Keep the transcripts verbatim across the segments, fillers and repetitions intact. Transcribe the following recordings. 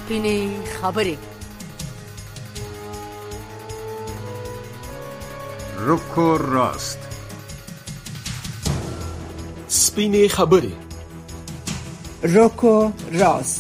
سپینې خبرې. رکو راست. سپینې خبرې. رکو راست.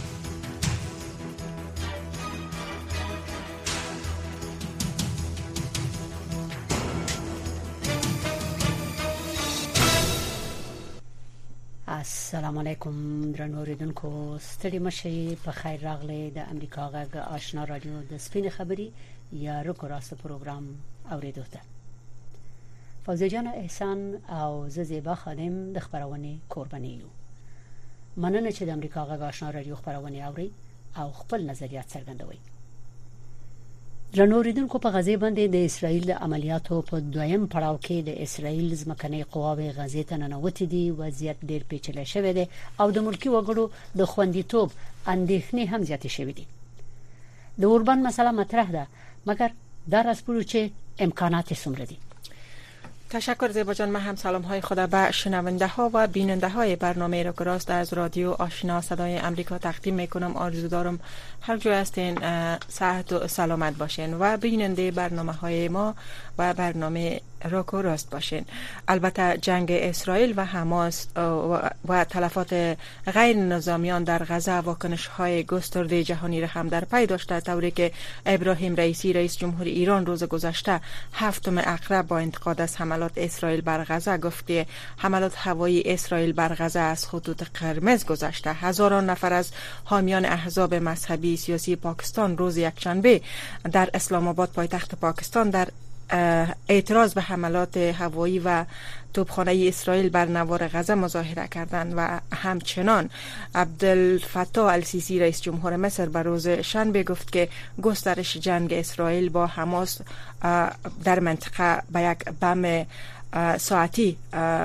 السلام علیکم درنو اوریدونکو، ستړي مشي، په خیر راغلی د امریکا غږ آشنا رادیو د سپینې خبرې یا رکو راست پروګرام اوریدو ته. فوزیه جان احسان او زه زیبا خادم د خبرونه قرباني یو. مننه چې د امریکا غږ آشنا رادیو خبرونه اوري او خپل نظریات څرګندوي. درنو اوریدونکو، په غزه باندې د اسرایل د عملیاتو په دویم پړاو کې د اسرایل ځمکنۍ قواوې غزه ته ننوتې دي. وضعیت ډېر پیچلی شوی دی او د ملکی وګړو د خوندیتوب اندېښنې هم زیاتې شوې دي. د اوربان مسله مطرح ده، مګر دا راځي چې امکانات څومره دي. تشکر زیبا جان. من هم سلام های خود به شنونده ها و بیننده های برنامه رکو راست از رادیو آشنا صدای امریکا تقدیم میکنم. آرزو دارم هر جای هستین صحت و سلامت باشین و بیننده برنامه های ما و برنامه رکو راست باشین. البته جنگ اسرائیل و حماس و, و تلفات غیر نظامیان در غزه واکنش های گسترده جهانی را هم در پی داشته، طوری که ابراهیم رئیسی رئیس جمهور ایران روز گذشته هفتم اکتبر با انتقاد از حملات اسرائیل بر غزه گفت که حملات هوایی اسرائیل بر غزه از خطوط قرمز گذشته. هزاران نفر از حامیان احزاب مذهبی سیاسی پاکستان روز یکشنبه در اسلام آباد پایتخت پاکستان در اعتراض به حملات هوایی و توپخانه اسرائیل بر نوار غزه مظاهره کردند و همچنان عبدالفتاح السیسی رئیس جمهور مصر بر روز شنبه گفت که گسترش جنگ اسرائیل با حماس در منطقه به یک بم ساعتی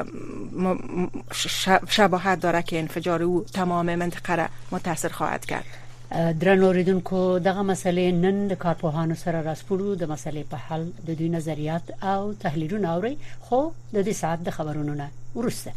شباهت داره که انفجار او تمام منطقه را متاثر خواهد کرد. درنو اوریدونکو، دغه مسلې نن د کارپوهانو سره راسپړو د مسلې په حل د دوی نظریات او تحلیلونه اوري، خو د دې ساعت د خبرونو نه ورسته.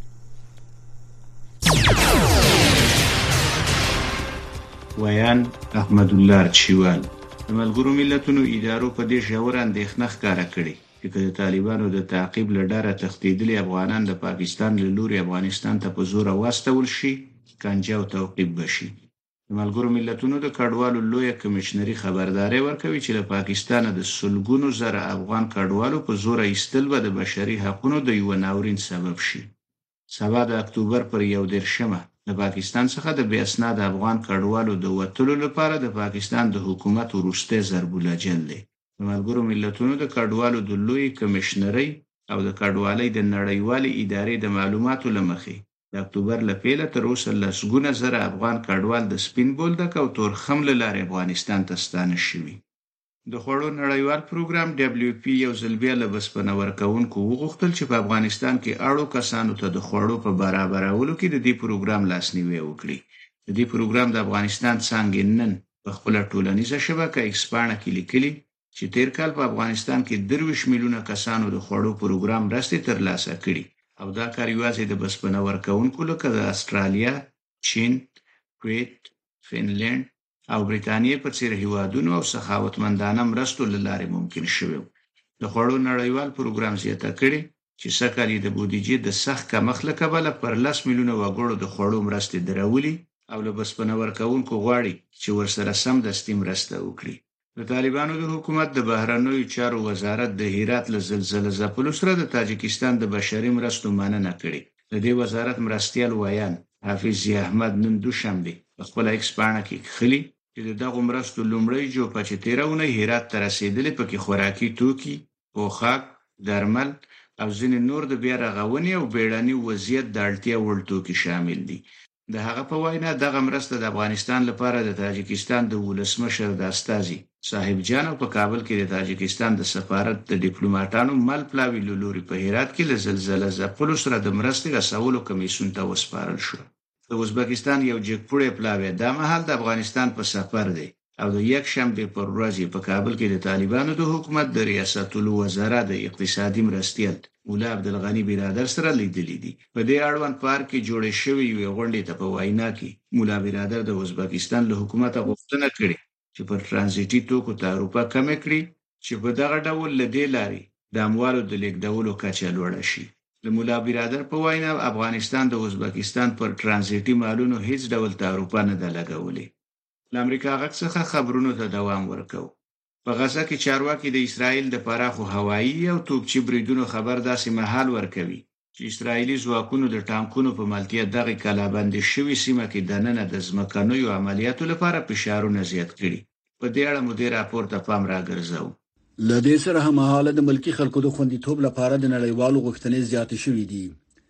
ویان احمد الله رچیوال د ملګرو ملتونو ادارو په دې ژور اندېښنه ښکاره کړې چې د طالبانو د تعقیب لډاره تښتېدلي افغانان د پاکستان له لوري افغانستان ته په زور واستول شي، کنجه او توقیف بشي. د ملګرو ملتونو د کډوالو لویه کمشنري خبرداري ورکوي چې له پاکستانه د سلګونو زره افغان کډوالو په زور ایستل به د بشري حقوقو د یو ناورین سبب شي. سبا د اکتوبر پر یو دیرشمه د پاکستان څخه د بې اسناد افغان کډوالو د وټلو لپاره د پاکستان د حکومت وروسته ضرب الاجل دی. د ملګرو ملتونو د کډوالو د لوی کمشنري او د کډوالۍ د نړیوالې ادارې د معلوماتو لمخې د اکتوبر له پیله تر اوسه لسګونه زره افغان کډوال د سپین بولدک او تورخم له لارې افغانستان ته ستانه شوي. د خوړو نړیوال پروګرام دبلیو پی یو ځل بیا له بسپنه ورکوونکو وغوښتل چې په افغانستان کې اړو کسانو ته د خوړو په برابرولو کې د دې پروګرام لاسنیوي وکړي. د دې پروګرام د افغانستان څانګې نن په خپل ټولنیزه شبکه ایکس پاڼه کې لیکلي چې تیر کال په افغانستان کې درویش میلیونه کسانو د خوړو پروګرام مرستې ترلاسه کړي او دا کار یوازې د بسپنه ورکوونکو لکه د استرالیا، چین، کویت، فنلند او بریتانیې په څیر هیوادونو او سخاوتمندانه مرستو له لارې ممکن شوی. د خوړو نړیوال پروګرام زیاته کړي چې سږکال د بودیجې د سخت کمښت له کبله پر لس میلیونه وګړو د خوړو مرستې درولي او له بسپنه ورکوونکو غواړي چې ورسره سم دستي مرسته وکړي. د طالبانو د حکومت د بهرنیو چارو وزارت د هرات له زلزلې ځپلو سره د تاجکستان د بشري مرستو مننه کړې. د دې وزارت مرستیال ویان حافظ احمد نن دوشنبه په خپل ایکس پاڼه کې خلی چې دغه مرستو لومړی جو په چې تیرونه هرات ته رسیدلې پکې خوراکي توکي، پوښاک، درمل او ځینې نور د بیا رغونې او بیړني وضعیت د اړتیا وړ توکي شامل دي. د هغه په وینا دغه مرسته د افغانستان لپاره د تاجکستان د ولسمشر د استازي صاحب جان او په کابل کې د تاجکستان د سفارت د ډیپلوماټانو مل پلاوی لوري په هرات کې له زلزلې ځپلو سره د مرستې رسولو کمیسیون ته وسپارل شو. د ازبکستان یو جګپوړی پلاوی د مهال د افغانستان په سفر دی او د یک شنبه پر ورځ په کابل کې د طالبانو د حکومت د ریاست الوزرا د اقتصادي مرستیال مولا عبدالغنی برادر سره لیدلې دي. په دې اړوند پارک کې جوړې شوې یوې غونډې ته په وینا کې مولا برادر د ازبکستان له حکومت غوښتنه کړې چې پر ترانزیتي توکو تعرفه کم کړي چې په دغه ډول لدې لاري د اموالو د لیږدولو کچه لوړه شي. د مولا برادر په وینا افغانستان د ازبکستان پر ترانزیتي مالونو هیڅ ډول تعرفه نه ده لګولې. د امریکا غږ څخه خبرونو ته دوام ورکوي. په غزه کې چارواکي د اسرایل د پراخو هوایي او توپچي بریدونو خبر داسې مهال ورکوي چې اسرایلی ځواکونو د ټانکونو په ملتیا دغه کلابندې شوې سیمه کې دننه د ځمکنیو عملیاتو لپاره فشارونه زیات کړي. په دې اړه مدیر راپور ته پام راګرځاو. لدې سره هممهاله د ملکی خلکو د خوندیتوب لپاره د نړیوالو غوښتنې زیاتې شوې دي.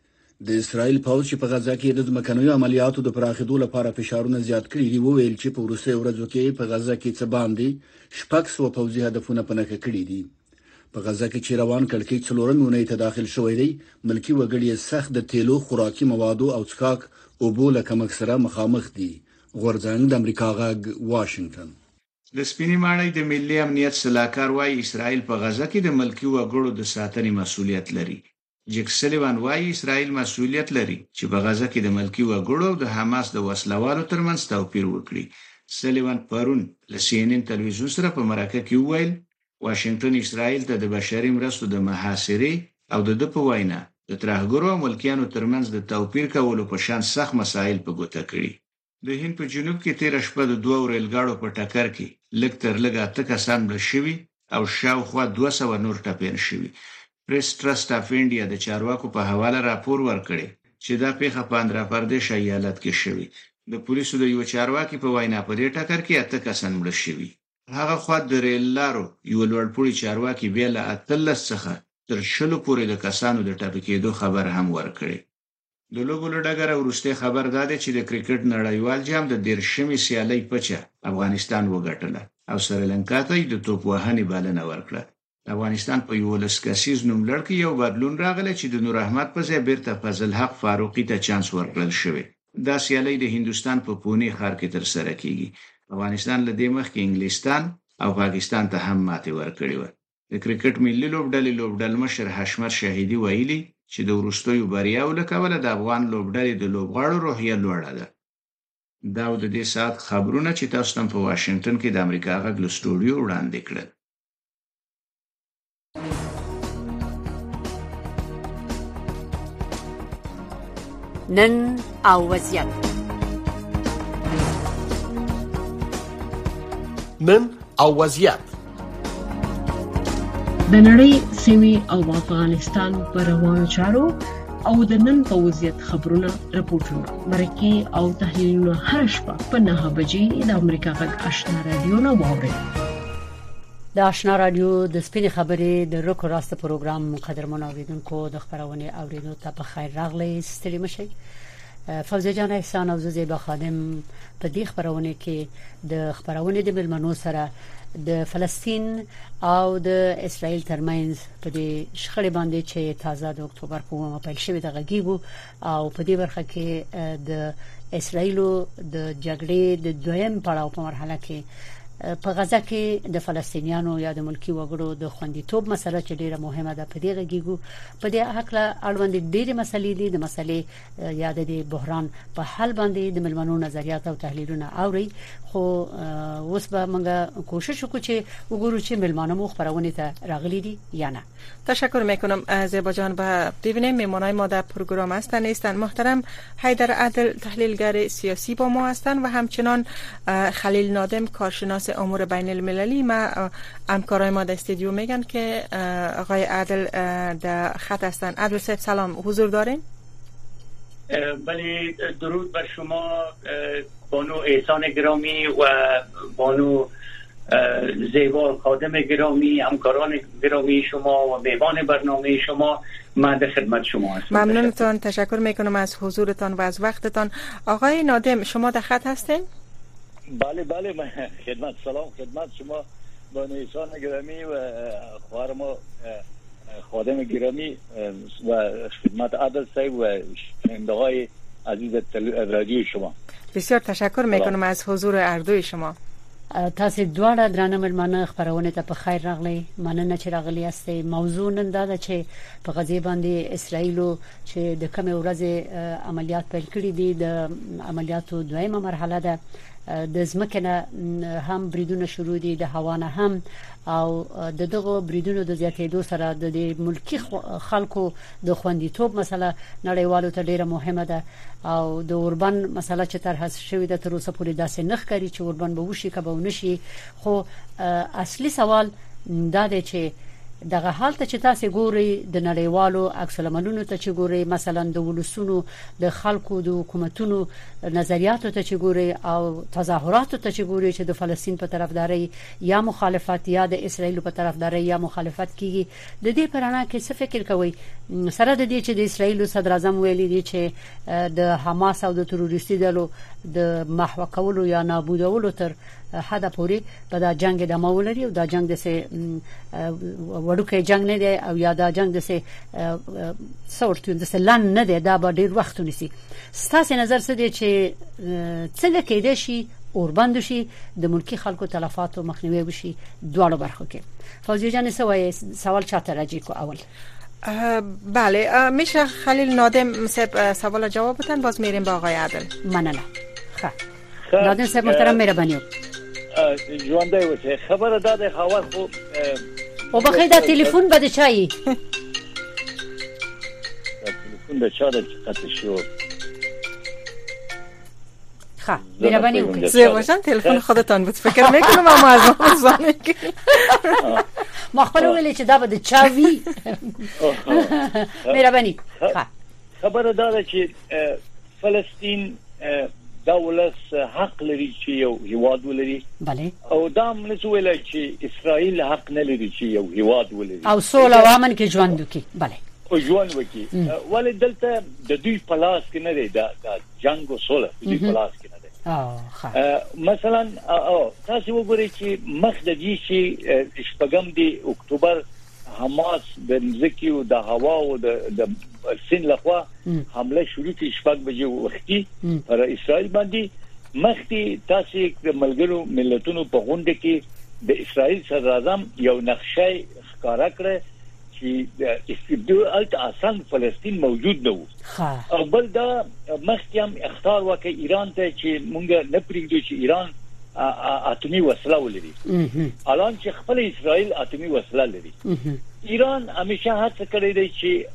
د اسرایل پوځ چې په غزه کې د ځمکنیو عملیاتو د پراخېدو لپاره فشارونه زیات کړي دي وویل چې په وروستیو ورځو کې په غزه کې څه باندې شپږ سوه پوځي هدفونه په نښه کړي دي. په غزه کې چې روان کړکېچ څلورمې اونۍ ته داخل شوی دی، ملکی وګړي سخت د تیلو، خوراکي موادو او څښاک اوبو له کمښت سره مخامخ دي. غورځنګ د امریکا غږ واشنگټن. د سپینې ماڼۍ د ملي امنیت سلاکار وايي اسرائیل په غزه کې د ملکی وګړو د ساتنې مسؤلیت لري. جک سلیوان وايي اسرائیل مسؤلیت لري چې په غزه کې د ملکی وګړو او د حماس د وسلوالو ترمنځ توپیر وکړي. سلیوان پرون له سی ان ان تلویزیون سره په مرکه کې وویل واشنگټن اسرائیل ته د بشري مرستو د محاصرې او د د په وینا د ترهګرو او ملکیانو ترمنځ د توپیر کولو په شان سخت مسایل په ګوته کړي. د هند په جنوب کې تیر شپه د دوه ریل ګاډو په ټکر کې لږ تر لږه اته کسان مړه شوي او شاوخوا دوه سوه نور ټپیان شوي. پریس ټرست اف انډیا د چارواکو په حواله راپور ورکړي چې دا پیښه په آندھرا پردیش ایالت کې شوې. د پولیسو د یو چارواکي په وینا په دې ټکر کې اته کسان مړه شوي. هغه خوا د ریل لارو یو لوړپوړي چارواکي بیا له اتلس څخه تر شلو پورې د کسانو د ټپي کېدو خبر هم ورکړي. د لوبو له ډګره وروستی خبر دا دی چې د کرکټ نړیوال جام د دېرشمې سیالۍ پچه افغانستان وګټله او سریلانکا ته د توپ وهنې بلنه ورکړه. افغانستان په یولس کسیز نوملړ کې یو بدلون راغلی چې د نور احمد په ځای بیرته فضل حق فاروقي ته چانس ورکړل شوی. دا سیالۍ د هندوستان په پونه ښار کې ترسره کیږي. افغانستان له دې مخکې انګلستان او پاکستان ته هم ماتې ورکړې وه. د کرکټ ملي لوبډلې لوبډل مشر حشمت شهیدي ویلي چې د وروستیو بریاو له کبله د افغان لوبډلې د لوبغاړو روحیه لوړه ده. دا د دې ساعت خبرونه چې تاسو ته په واشنگټن کې د امریکا غږ له سټوډیو وړاندې کړل. نن او وضعیت. نن او وضعیت د نړۍ سیمې او افغانستان پر روانو چارو او د نن په وضعیت خبرونه راپورټونه مرکه او تحلیلونه هر شپه په نه بجې د امریکا غږ آشنا رادیو نه واورئ. د آشنا رادیو د سپینې خبرې د رکو راسته پروګرام قدرمن اوریدونکو د خبرونه اوریدو ته په خیر راغلی. ستړي مشئ. فوزیه جان احسان او زیبا خادم په دې خبرونه کې د خبرونه د ملمنو سره د فلسطین او د اسرائیل ترمنځ په دې شخړې باندې چې تازه د اکتوبر په اوومه پیل شوې د غږیږو او په دې برخه کې د اسرائیلو د جګړې د دویم پړاو په مرحله کې په غزه کې د فلسطینیانو یا د ملکی وګړو د خوندیتوب مسله چې ډیره مهمه ده په دې غږیږو. په دې حق له اړوند ډیره مسلې دي. د مسلې یا د بحران په حل باندې د ملمنو نظریات او تحلیلونه اوري. خو اوس به موږ کوشش وکړو چې وګورو چې ملمنو خبرونه ته راغلي دي یا نه. تشکر میکنم زیبا جان. و ببینیم میمونای ما در پروگرام هستند نیستند. محترم حیدر عادل تحلیلگر سیاسی با ما هستند و همچنان خلیل نادم کارشناس امور بین المللی. ما همکارای ما در استودیو میگن که آقای عادل در خط هستند. عادل صاحب سلام، حضور دارین؟ بله، درود بر شما بانو احسان گرامی و بانو زیبا خادم گرامی، همکاران گرامی شما و میوان برنامه شما. من در خدمت شما هستم. ممنونتان، تشکر میکنم از حضورتان و از وقتتان. آقای نادم شما در خط هستین؟ بله بله، من خدمت سلام خدمت شما بانو احسان گرامی و خواهر ما خادم گرامی و خدمت عادل صاحب و شنونده‌های عزیز رادیو شما. بسیار تشکر میکنم از حضور اردوی شما. تاسو دواړه درانه ملمانه خبرونه ته په خیر راغلی. مننه چې راغلی یاستئ. موضوع نن دا ده چې په غزه باندې اسرایل چې د کومه ورځ عملیات پیل کړي دي د عملیاتو دویمه مرحله ده. د زمکنه هم بریدونه شروع دي، د هوا نه هم، او د دغه بریدونو د زیاتېدو سره د ملکی خلکو د خوندیتوب مسله نړیوالو ته ډیره مهمه ده او د اوربان مسله چې طرح شوې ده تر اوسه پورې داسې نه ښکاري چې اوربان به وشي که به ونشي. خو اصلي سوال دا دی چې دغه حالت چې تاسو ګوري د نړیوالو عکس العملونو ته چې ګوري، مثلا د ولسونو د خلکو د حکومتونو نظریاتو ته چې ګوري او تظاهراتو ته چې ګوري چې د فلسطین په طرفداري یا مخالفت یا د اسرایل په طرفداري یا مخالفت کیږي، د دې پرانا کې څه فکر کوي سره د دې چې د اسرایل صدر اعظم ویلي دی چې د حماس او د تروریستي ډلو د محو کولو یا نابودولو تر حدا پورې په دا جنگ د مولري او دا جنگ د سه وړوکې جنگ نه دی او یا دا جنگ د سه سورت د سه لن نه دی، دا به ډیر وخت ونیسي. ستاسو نظر څه دی چې څنګه کېدای شي اوربند شي د ملکی خلکو تلفات او مخنیوي وشي دواړو برخو کې؟ فوزیه جان سوای سوال چاته راځي کو اول؟ بله میشه خلیل نادم صاحب سوال جواب بدن، باز میریم با آقای عادل. مننه. خب نادم صاحب محترم مهرباني ژوندۍ اوسه. خبره ده د خاور خو او بخیر دا تلیفون بده چای تلیفون د چا د قطع شو. خب مهرباني وکړئ. زه وایم تلیفون خودتان بود، فکر میکنم اما از اون زانه که ما خپل ویل چې دا بده چاوي. مهرباني. خبره ده چې فلسطین دولت حق لري چې یو هیواد ولري. بله. او دا موږ ویل چې اسرائیل حق نه لري چې یو هیواد ولري او سوله او امن کې ژوند وکړي. بله. او ژوند وکړي. ولې دلته د دوی پلاس کې نه دی دا جنگ او سوله د دوی پلاس کې نه دی. اه ښه. مثلا او تاسو وګورئ چې مخ د دې چې شپږم دی اکتوبر حماس د ځکه او د هوا او د سین لخوا حمله شروع کی شپږ بجې وختي پر اسرائیل باندې. مخکې تاسو د ملګرو ملتونو په غونډه کې د اسرائیل صدر اعظم یو نقشه ښکارا کړه چې استبداد الت آسان فلسطین موجود نه و. او بل دا مخکې هم اختار وکړ ایران ته چې مونږ نه پریږدو چې ایران اتمی وسله ولري. الان چې خپل اسرائیل اتمی وسله لري. ایران همیشه هڅه کړې ده چې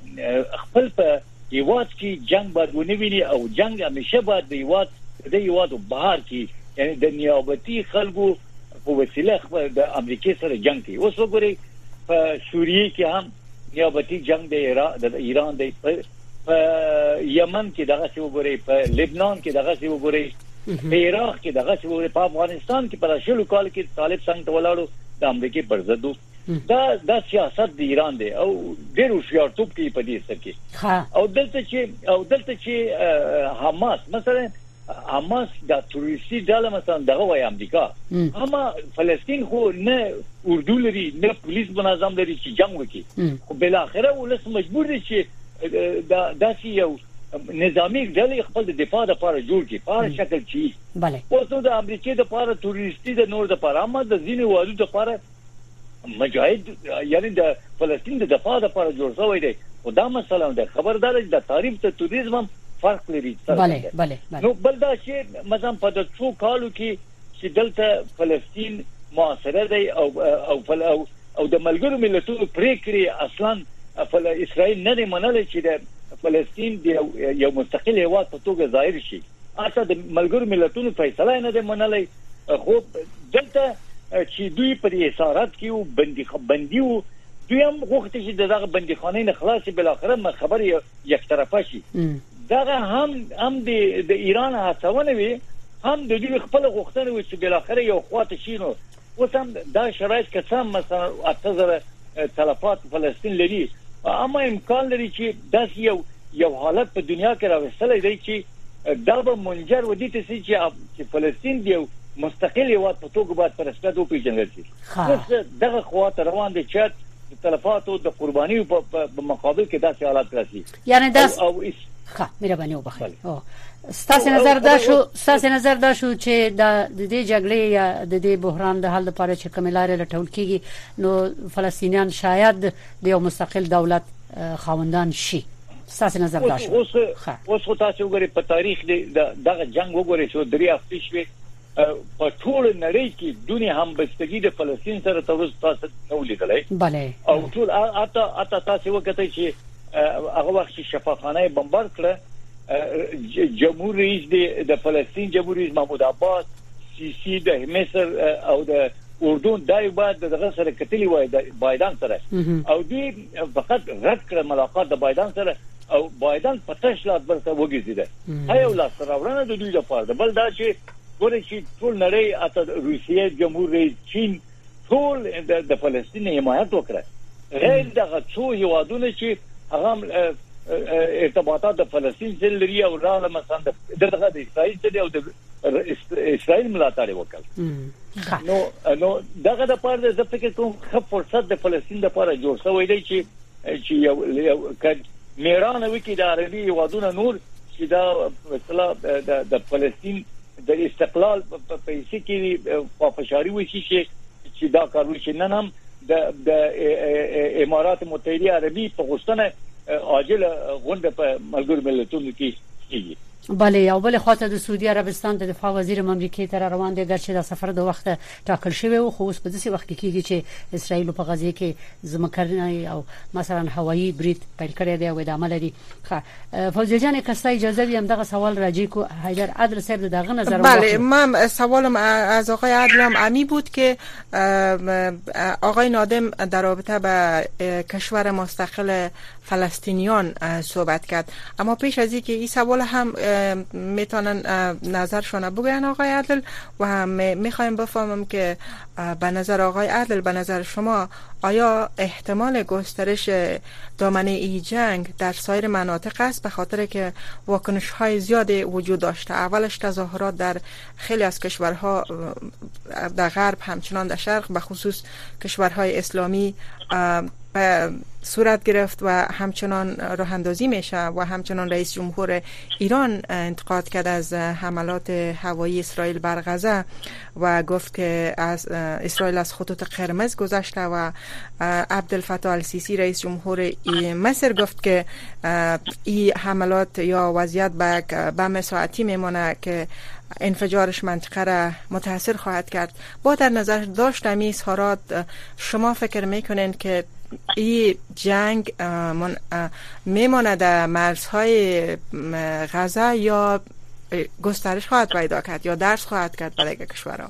خپل په هیواد کې جنگ باید ونویني او جنگ همیشه باید د هیواد د هیواد بهر کې، یعنی د نیابتي خلکو په وسیله د امریکای سره جنگ کوي. اوس وګورئ په سوریه کې هم نیابتي جنگ د ایران د ایران د په یمن کې دغه څه وګورئ، په لبنان کې دغه څه وګورئ، په عراق کې دغه څه وګورئ، په افغانستان کې په شلو کال کې طالب څنګه ولاړو د امریکای پر ضد. دا دا سیاست د ایران دی او ډېر هوښیارتوب کوي په دې سره کې. او دلته چې او دلته چې حماس مثلا حماس د تروریستي ډله مثلا دغه وای امریکا، اما فلسطین خو نه اردو لري نه پولیس منظم لري چې جنگ وکړي. خو بل اخره ولس مجبور دي چې دا داسې یو نظامی ډلې خپل د دفاع لپاره جوړ کړي په هر شکل چې. بله. اوس د امریکای لپاره تروریستي د نور لپاره اما د ځینې وادو لپاره مجاهد یعنی د فلسطین د دفاع لپاره جوړ شوی دی. او دا مثلا د خبردار د تعریف ته توریزم هم فرق لري. بله بله. نو بل دا چې مثلا په د څو کالو کې چې دلته فلسطین معاصره دی او او او, او د ملګرو ملتونو پریکړې اصلا فل اسرائیل نه دی منل چې د فلسطین دی یو مستقل هیواد په توګه ظاهر شي. اته د ملګرو ملتونو فیصله نه دی منلای. خو دلته چې دوی پر اسارات کې او بندي بندي او دوی هم وخت چې دغه بنديخانه نه خلاصي بل اخره خبر یک طرفه شي. دغه هم هم د ایران هڅونه وي، هم د دوی خپل غوښتنه وي چې بل اخره یو خواته شي. نو وسم دا شرایط کسان مثلا اتزر تلفات فلسطین لري، اما امکان لري چې داس یو یو حالت په دنیا کې راوستل دی چې دا به منجر ودی ته چې فلسطین دی مستقل هیواد په توګه باید پرسته دوه پیژندل شي. اوس دغه خواته روان دي چې تلفات او د قرباني په مقابل کې داسې حالات راځي. یعنی داس او ښه مهرباني وبخښئ. او ستاسو نظر دا شو ستاسو نظر دا شو چې د دې جګړې یا د دې بحران د حل لپاره چې کوم لارې لټول کیږي نو فلسطینیان شاید د یو مستقل دولت خاوندان شي. ستاسو نظر دا شو. اوس اوس تاسو وګورئ په تاریخ دغه جنگ وګورئ چې درې هفتې شوې په ټول نړۍ کې دنیا هم بستګي د فلسطین سره تاسو تاسو نو لیدلای. بله. او ټول اته اته تاسو وکړئ چې هغه وخت چې شفاخانه بمبار کړه جمهور رئیس د فلسطین جمهور رئیس محمود عباس سیسی د مصر او د اردن دای بعد دغه سره کتلی وای د بایدن سره او دوی فقط رد کړ ملاقات د بایدن سره او بایدن په تشلات برته وګرځیده. هي ولات راوړنه د دوی لپاره بل دا چې ګورې چې ټول نړۍ اته روسیې جمهور رئیس چین ټول د فلسطین حمایت وکړه. غیر دغه څو هیوادونه چې هغه ارتباطات د فلسطین سره لري او رااله مثلا دغه د اسرائیل سره او د اسرائیل ملاتړ وکړ. نو نو دغه د پاره د فکر کوم خپ فرصت د فلسطین لپاره جوړ شوی دی چې چې یو کډ میران وکي د عربي هیوادونو نور چې دا مثلا د فلسطین د استقلال په پیسې کې په فشاري وشي چې دا کار وشي. نن هم د امارات متحده عربي په غوښتنه عاجل غونډه په ملګرو ملتونو کې کیږي. بله یو بل خاطر د سعودي عربستان د دفاع وزیر امریکای تر روان دی ګرچې د سفر د وخت ټاکل شوی او خو اوس په داسې وخت کې کیږي چې اسرائیل په غزه کې ځمکني او مثلا هوایي برید پیل کړی دی او ادامه لري. ښه فوزیه جان کستا اجازه ویم دغه سوال راځي کو حیدر عادل صاحب دغه نظر بله من سوالم از آقای عادلم امی بود که آقای نادم در رابطه به کشور مستقل فلسطینیان صحبت کرد، اما پیش از اینکه این سوال هم میتونن نظرشون بگوین آقای عادل و هم میخوایم بفهمم که به نظر آقای عادل به نظر شما آیا احتمال گسترش دامنه ای جنگ در سایر مناطق است؟ به خاطر که واکنش های زیادی وجود داشته. اولش تظاهرات در خیلی از کشورها در غرب همچنان در شرق به خصوص کشورهای اسلامی صورت گرفت و همچنان راه اندازی میشه و همچنان رئیس جمهور ایران انتقاد کرد از حملات هوایی اسرائیل بر غزه و گفت که از اسرائیل از خطوط قرمز گذشته و عبدالفتاح السیسی رئیس جمهور مصر گفت که این حملات یا وضعیت به بم ساعتی میمونه که انفجارش منطقه را متاثر خواهد کرد. با در نظر داشتن این اظهارات شما فکر میکنین که این جنگ میماند در مرزهای غزه یا گسترش خواهد پیدا کرد یا درس خواهد کرد برای کشورها؟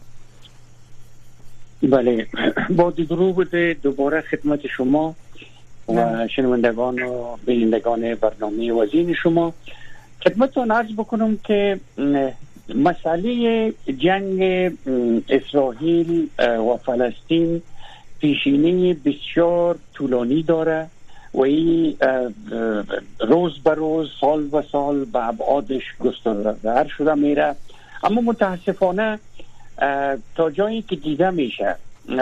بله، با درود دوباره خدمت شما و شنوندگان و بینندگان برنامه وزین شما خدمتتون عرض بکنم که مسئله جنگ اسرائیل و فلسطین پیشینه بسیار طولانی داره و این روز به روز سال به سال به ابعادش گسترده شده میره، اما متاسفانه تا جایی که دیده میشه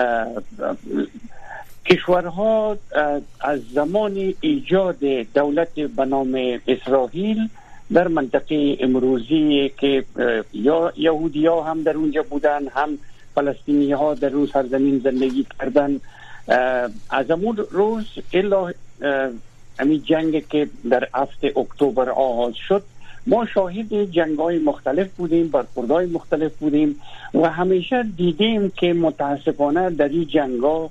کشورها از زمان ایجاد دولت به نام اسرائیل در منطقه امروزی که یا یهودی ها هم در اونجا بودن هم فلسطینی ها در اون سرزمین زندگی کردن، از امون روز الا همین جنگ که در هفته اکتبر آغاز شد ما شاهد جنگ های مختلف بودیم، برخوردهای مختلف بودیم و همیشه دیدیم که متاسفانه در این جنگ ها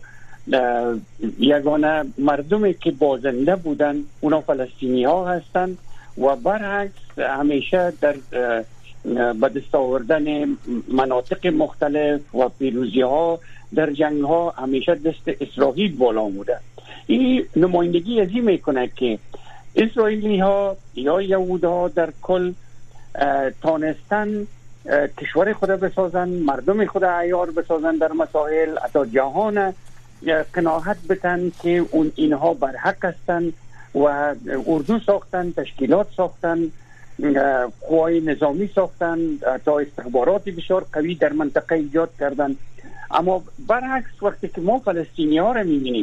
یگانه مردمی که بازنده بودن اونا فلسطینی ها هستند و برعکس همیشه در به دست آوردن مناطق مختلف و پیروزی ها در جنگ ها همیشه دست اسرائیل بالا بوده. این نمایندگی از این میکنه که اسرائیلی ها یا یهود ها در کل تانستن کشور خود بسازن، مردم خود عیار بسازن در مسائل، حتی جهان قناعت بتن که اون اینها برحق هستن و اردو ساختن، تشکیلات ساختن، قوای نظامی ساختن، تا استخبارات بسیار قوی در منطقه ایجاد کردن. اما برعکس وقتی که ما فلسطینی ها را میبینیم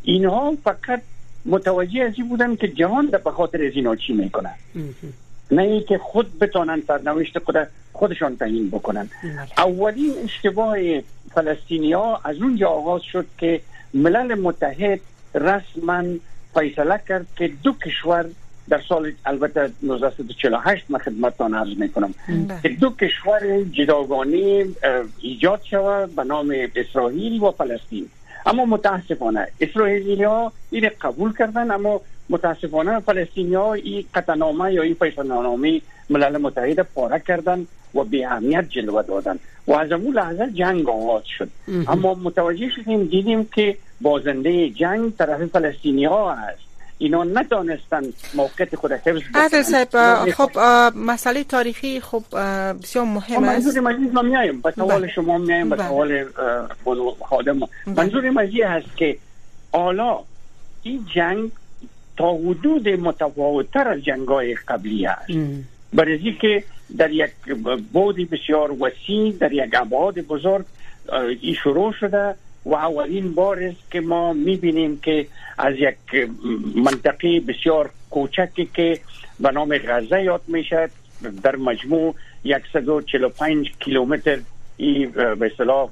اینها فقط متوجه از این بودن که جهان در بخاطر از اینا چی میکنه، نه ای که خود بتونن سرنوشت خود خودشان تعیین بکنن. اولین اشتباه فلسطینی ها از اونجا آغاز شد که ملل متحد رسما فیصله کرد که دو کشور در سال البته نوزده و چهل و هشت من خدمتتان عرض میکنم که دو کشور جداگانه ایجاد شود به نام اسرائیل و فلسطین. اما متاسفانه اسرائیلی ها این قبول کردن، اما متاسفانه فلسطینی ها این قطعنامه یا این فیصله‌نامه ملل متحد پاره کردن و به اهمیت جلوه دادن و از اون لحظه جنگ آغاز شد. اما متوجه شدیم دیدیم که بازنده جنگ طرف فلسطینی ها هست. اینا ندانستن موقعیت خود حفظ بکنن. عادل صاحب خب مسئله تاریخی خب بسیار مهم است. منظور مجید ما میایم به سوال شما میایم به سوال خادم. منظور مجید هست که حالا این جنگ تا حدود متفاوت‌تر از جنگ‌های قبلی است، برای که در یک بعد بسیار وسیع در یک ابعاد بزرگ این شروع شده و اولین بار است که ما میبینیم که از یک منطقه بسیار کوچکی که به نام غزه یاد میشد در مجموع صد و چهل و پنج کیلومتر به اصطلاح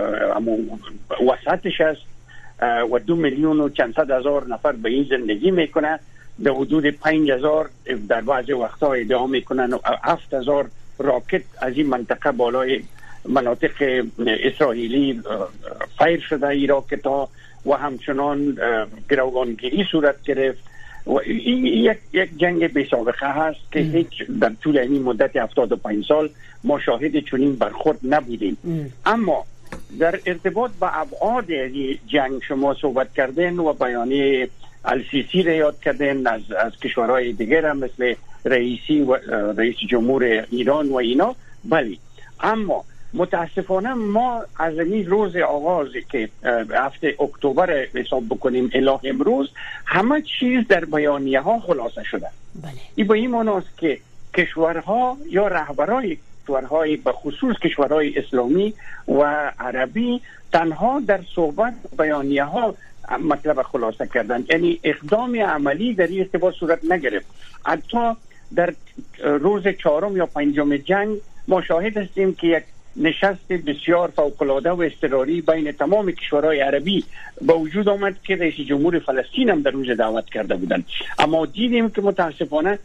وسطش است و دو میلیون و چند صد هزار نفر به این زندگی میکنه. در حدود پنج هزار در بعضی وقتها ادعا میکنن و هفت هزار راکت از این منطقه بالای مناطق اسرائیلی فایر شده این راکت ها و همچنان گروگانگیری صورت گرفت و این یک, یک جنگ بی سابقه هست که هیچ در طول این مدت هفتاد و پنج سال ما شاهد چنین برخورد نبودیم. ام. اما در ارتباط با ابعاد جنگ شما صحبت کردن و بیانیه السیسی را یاد کردن از, از کشورهای دیگر هم مثل رئیسی و رئیس جمهور ایران و اینا. بلی، اما متاسفانه ما از این روز آغازی که هفته اکتبر حساب بکنیم الی امروز همه چیز در بیانیه ها خلاصه شده. بله. این به این معنی است که کشورها یا رهبرای کشورهای به خصوص کشورهای اسلامی و عربی تنها در صحبت بیانیه ها مطلب خلاصه کردن، یعنی اقدام عملی در این ارتباط صورت نگرفت. حتی در روز چهارم یا پنجم جنگ ما شاهد هستیم که یک نشست بسیار فوق‌العاده و اضطراری بین تمام کشورهای عربی با وجود آمد که رئیس جمهور فلسطین هم در روز دعوت کرده بودند. اما دیدیم که متاسفانه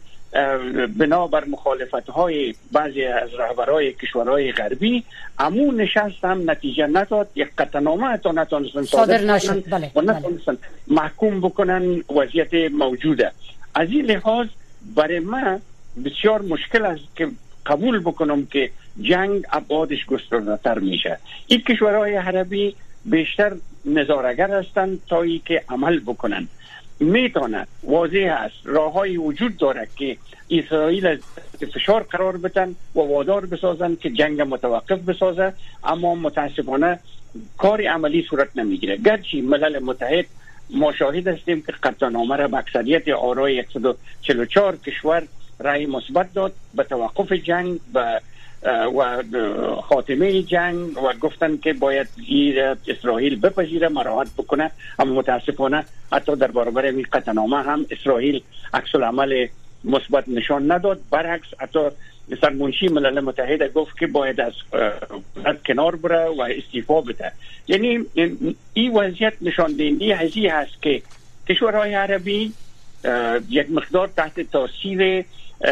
بنابر مخالفت‌های بعضی از رهبرای کشورهای غربی امون نشست هم نتیجه نداد، یک قطعنامه تا نتونستن صادر نشد بله. و نتونستن بله. محکوم بکنن وضعیت موجوده. از این لحاظ برای من بسیار مشکل است که قبول بکنم که جنگ ابعادش گسترده‌تر میشه. این کشورهای عربی بیشتر نظاره‌گر هستند تا ای که عمل بکنن. میتونه واضح است راههای وجود داره که اسرائیل از فشار قرار بدن و وادار بسازن که جنگ متوقف بسازه، اما متاسفانه کار عملی صورت نمیگیره. گرچه ملل متحد ما شاهد هستیم که قطعنامه را به اکثریت آرای صد و چهل و چهار کشور رأی مثبت داد به توقف جنگ و و خاتمه جنگ و گفتن که باید اسرائیل بپذیره مراحت بکنه. اما متاسفانه حتی در برابر این قطعنامه هم اسرائیل عکس العمل مثبت نشان نداد. برعکس حتی سرمنشی ملل متحد گفت که باید از کنار بره و استعفا بده. یعنی این وضعیت نشان دهنده هزی هست که کشورهای عربی یک مقدار تحت تاثیر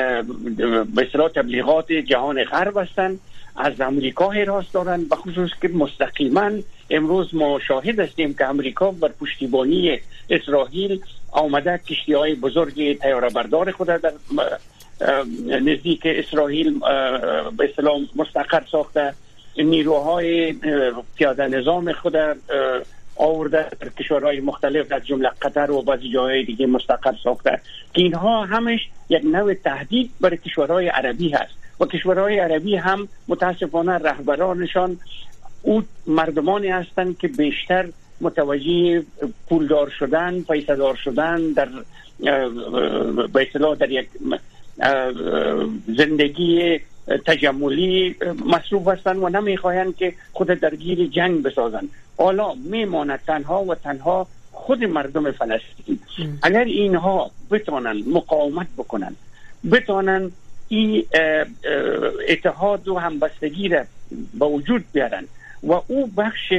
به اصطلاح تبلیغات جهان غرب هستند، از امریکا حراس دارند، به خصوص که مستقیما امروز ما شاهد هستیم که امریکا بر پشتیبانی اسرائیل آمده کشتی‌های بزرگ طیاره بردار خود در نزدیک اسرائیل به اصطلاح مستقر ساخته، نیروهای پیاده نظام خود آورده در کشورهای مختلف از جمله قطر و بعضی جاهای دیگه مستقر ساخته که اینها همش یک نوع تهدید برای کشورهای عربی هست و کشورهای عربی هم متاسفانه رهبرانشان او مردمانی هستند که بیشتر متوجه پولدار شدن، پیسه‌دار شدن در به اصطلاح در یک زندگی تجملی مصروف هستند و نمیخواهند که خود درگیر جنگ بسازند. حالا میماند تنها و تنها خود مردم فلسطین. اگر اینها بتونن مقاومت بکنن، بتونن این اتحاد و همبستگی را به وجود بیارن و او بخش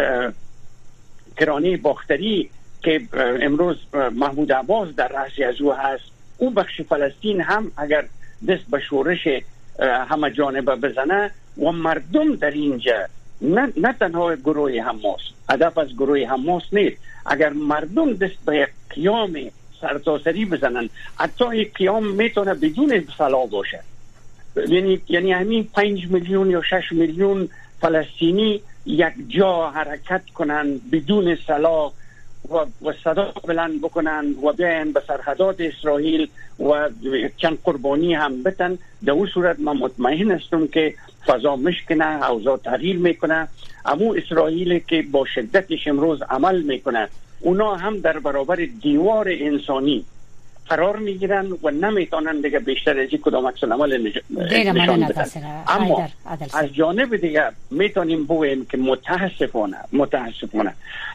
کرانه باختری که امروز محمود عباس در رأس از او هست، او بخش فلسطین هم اگر دست به شورش همه جانبه بزنه و مردم در اینجا، نه, نه تنها گروه حماس، هدف از گروه حماس نیست، اگر مردم دست به قیام سرتاسری بزنن، حتی یک قیام میتونه بدون سلاح باشه، یعنی یعنی همین پنج میلیون یا شش میلیون فلسطینی یک جا حرکت کنن بدون سلاح و, و صدا بلند بکنن و بیاین به سرحدات اسرائیل و چند قربانی هم بتن، در اون صورت من مطمئن هستم که فضا مشکنه، اوضاع تغییر میکنه. اما اسرائیل که با شدتش امروز عمل میکنه، اونا هم در برابر دیوار انسانی قرار میگیرن و نمیتونن دیگه بیشتر از این کدام عکس العمل نشان بدن. اما از جانب دیگه میتونیم بگوییم که متاسفانه متاسفانه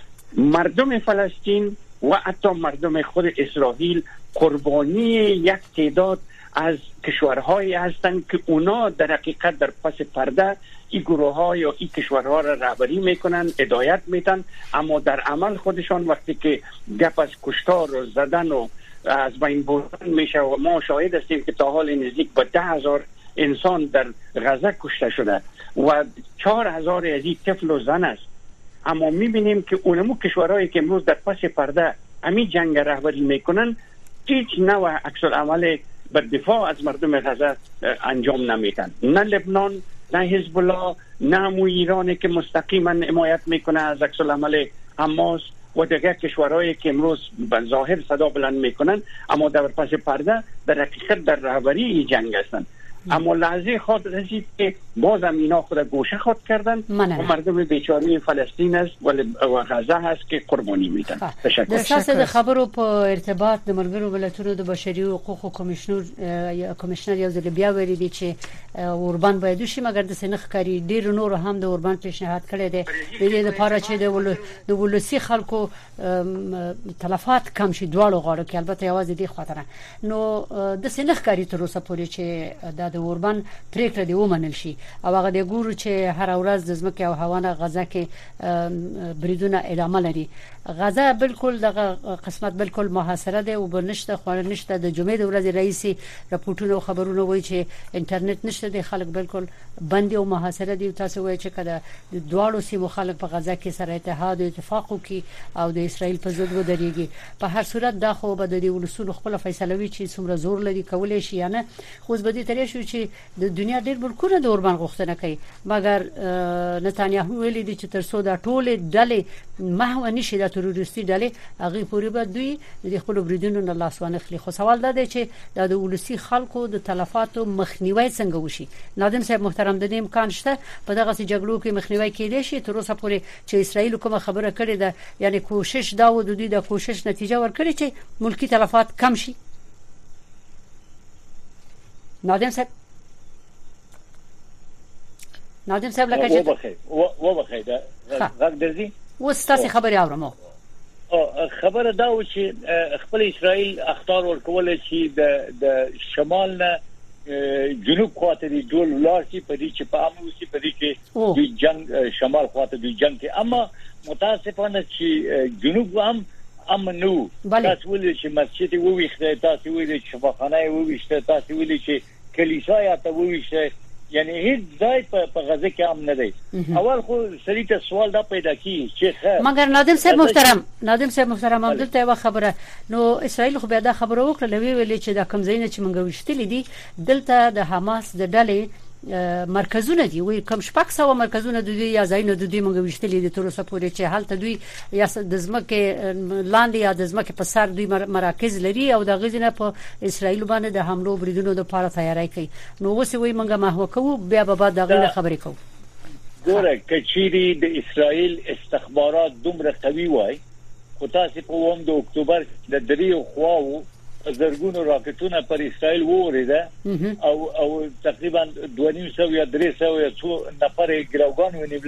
مردم فلسطین و حتی مردم خود اسرائیل قربانی یک تعداد از کشورهایی هستند که اونا در حقیقت در پس پرده این گروه ها یا این کشورها را رهبری میکنن، هدایت میتن، اما در عمل خودشان وقتی که گپ از کشتار و زدن و از بین بردن میشه و ما شاهد هستیم که تا حال نزدیک به ده هزار انسان در غزه کشته شده و چهار هزار از این طفل و زن است. اما میبینیم که اونمو کشورهایی که امروز در پس پرده همین جنگ رهبری میکنن هیچ نوع عکس العمل به دفاع از مردم غزه انجام نمیدن، نه لبنان، نه حزب الله، نه مو ایرانی که مستقیما حمایت میکنه از عکس العمل حماس و دیگر کشورهایی که امروز به ظاهر صدا بلند میکنن اما در پس پرده در حقیقت در رهبری این جنگ هستند. اما لحظه خود رسید که باز هم اینا خود گوشه خود کردن و مردم بیچاره فلسطین است و غزه هست که قربانی میدن. تشکر. د سیاست د خبرو په ارتباط د ملګرو ملتونو د بشري حقوقو کمیشنر یا کمیشنر یو ځل بیا ویلي دی چې اوربان باید شي، مګر د سنخ کاری ډیر نور هم د اوربان پیشنهاد کړی دی د دې لپاره چې د ولسی خلکو تلفات کم شي دواړو غاړو کې، البته یوازې دی خاطر نو د سنخ کاری تر اوسه پورې چې د اوربان پریکړه دی ومنل شي او هغه د ګورو چې هر ورځ د ځمکې او هوا نه غزه کې بریدونه اعلان لري. غزه بالکل دغه قسمت بالکل محاصره ده او بنشته خوانه نشته. د جمعې د ورځې رئیس راپورټونه او خبرونه وایي چې انټرنیټ نشته، د خلک بالکل بند او محاصره دي. تاسو وایي چې کله د دواړو سیمو خلک په غزه کې سره اتحاد او اتفاق وکي او د اسرائیل په ضد ودرېږي، په هر صورت دا خو به د ولسونو خپل فیصله وي چې څومره زور لري کولای شي یا نه. خو زه به دې ترې شو چې د دنیا ډېر ملکونه د اوربان غوښتنه کوي، مګر نتانیاهو ویلي دي چې تر څو دا ټول ډلې محو نشي د تروریستي ډلې هغه پورې به دوی د خپل بریدونو نه لاس وانخلي. خو سوال دا دی چې د ولسی خلکو د تلفاتو مخنیوي څنګه وشي؟ نادم صاحب محترم، د دې امکان شته په دغه جګړو کې مخنیوي کېدای شي؟ تر اوسه پورې چې اسرائیل کومه خبره کړې ده، یعنی کوشش دا و د دوی د کوشش نتیجه ورکړي چې ملکی تلفات کم شي. نادم صاحب نادم صاحب لکه چې و بخیر و بخیر دا غږ درځي وستاسي خبري اورم. خبره دا و چې خپل اسرائیل اختار ورکول چې د د شمال نه جنوب خواته دی ډول ولارسي په دې چې په امروسي په دې کې د جنگ شمال خواته د جنگ کې، اما متاسفانه چې جنوب هم امن نو. تاسو ولې چې مسجد وويخته، تاسو ولې چې شفاخانه وويشته، تاسو ولې چې کلیسا یا ته وويشته، یعنی هیڅ ځای په غزه کې هم نه دی. اول خو سړي ته سوال دا پیدا کی چې مګر نادم صاحب محترم نادم صاحب محترم هم دلته یو خبره نو اسرائیل خو بیا دا خبره وکړه لوي ویلي چې دا کم ځای نه چې مونږ وشتلې دي دلته د حماس د ډلې مرکزونه دي، وي کم شپږ سو مرکزونه د دوی یا ځایونه د دوی مونږ وشتلې دي تر اوسه پورې چې حالت دوی یا د ځمکې لاندې یا د ځمکې په سر دوی مراکز لري او د غزنه په اسرائیل باندې د حملو بریدونو لپاره تیاری کوي. نو اوس وي مونږه محو کوو بیا به بعد دغه خبرې کوو. ګوره کچيري د اسرائیل استخبارات دومره قوي وای خو تاسو په اووم د اکتوبر د دریو خواو زرګونو راکټونه پر اسرائیل ووریده او او تقریبا دوه نیم سو یا درې سو یا څو نفر ګروګان ونیول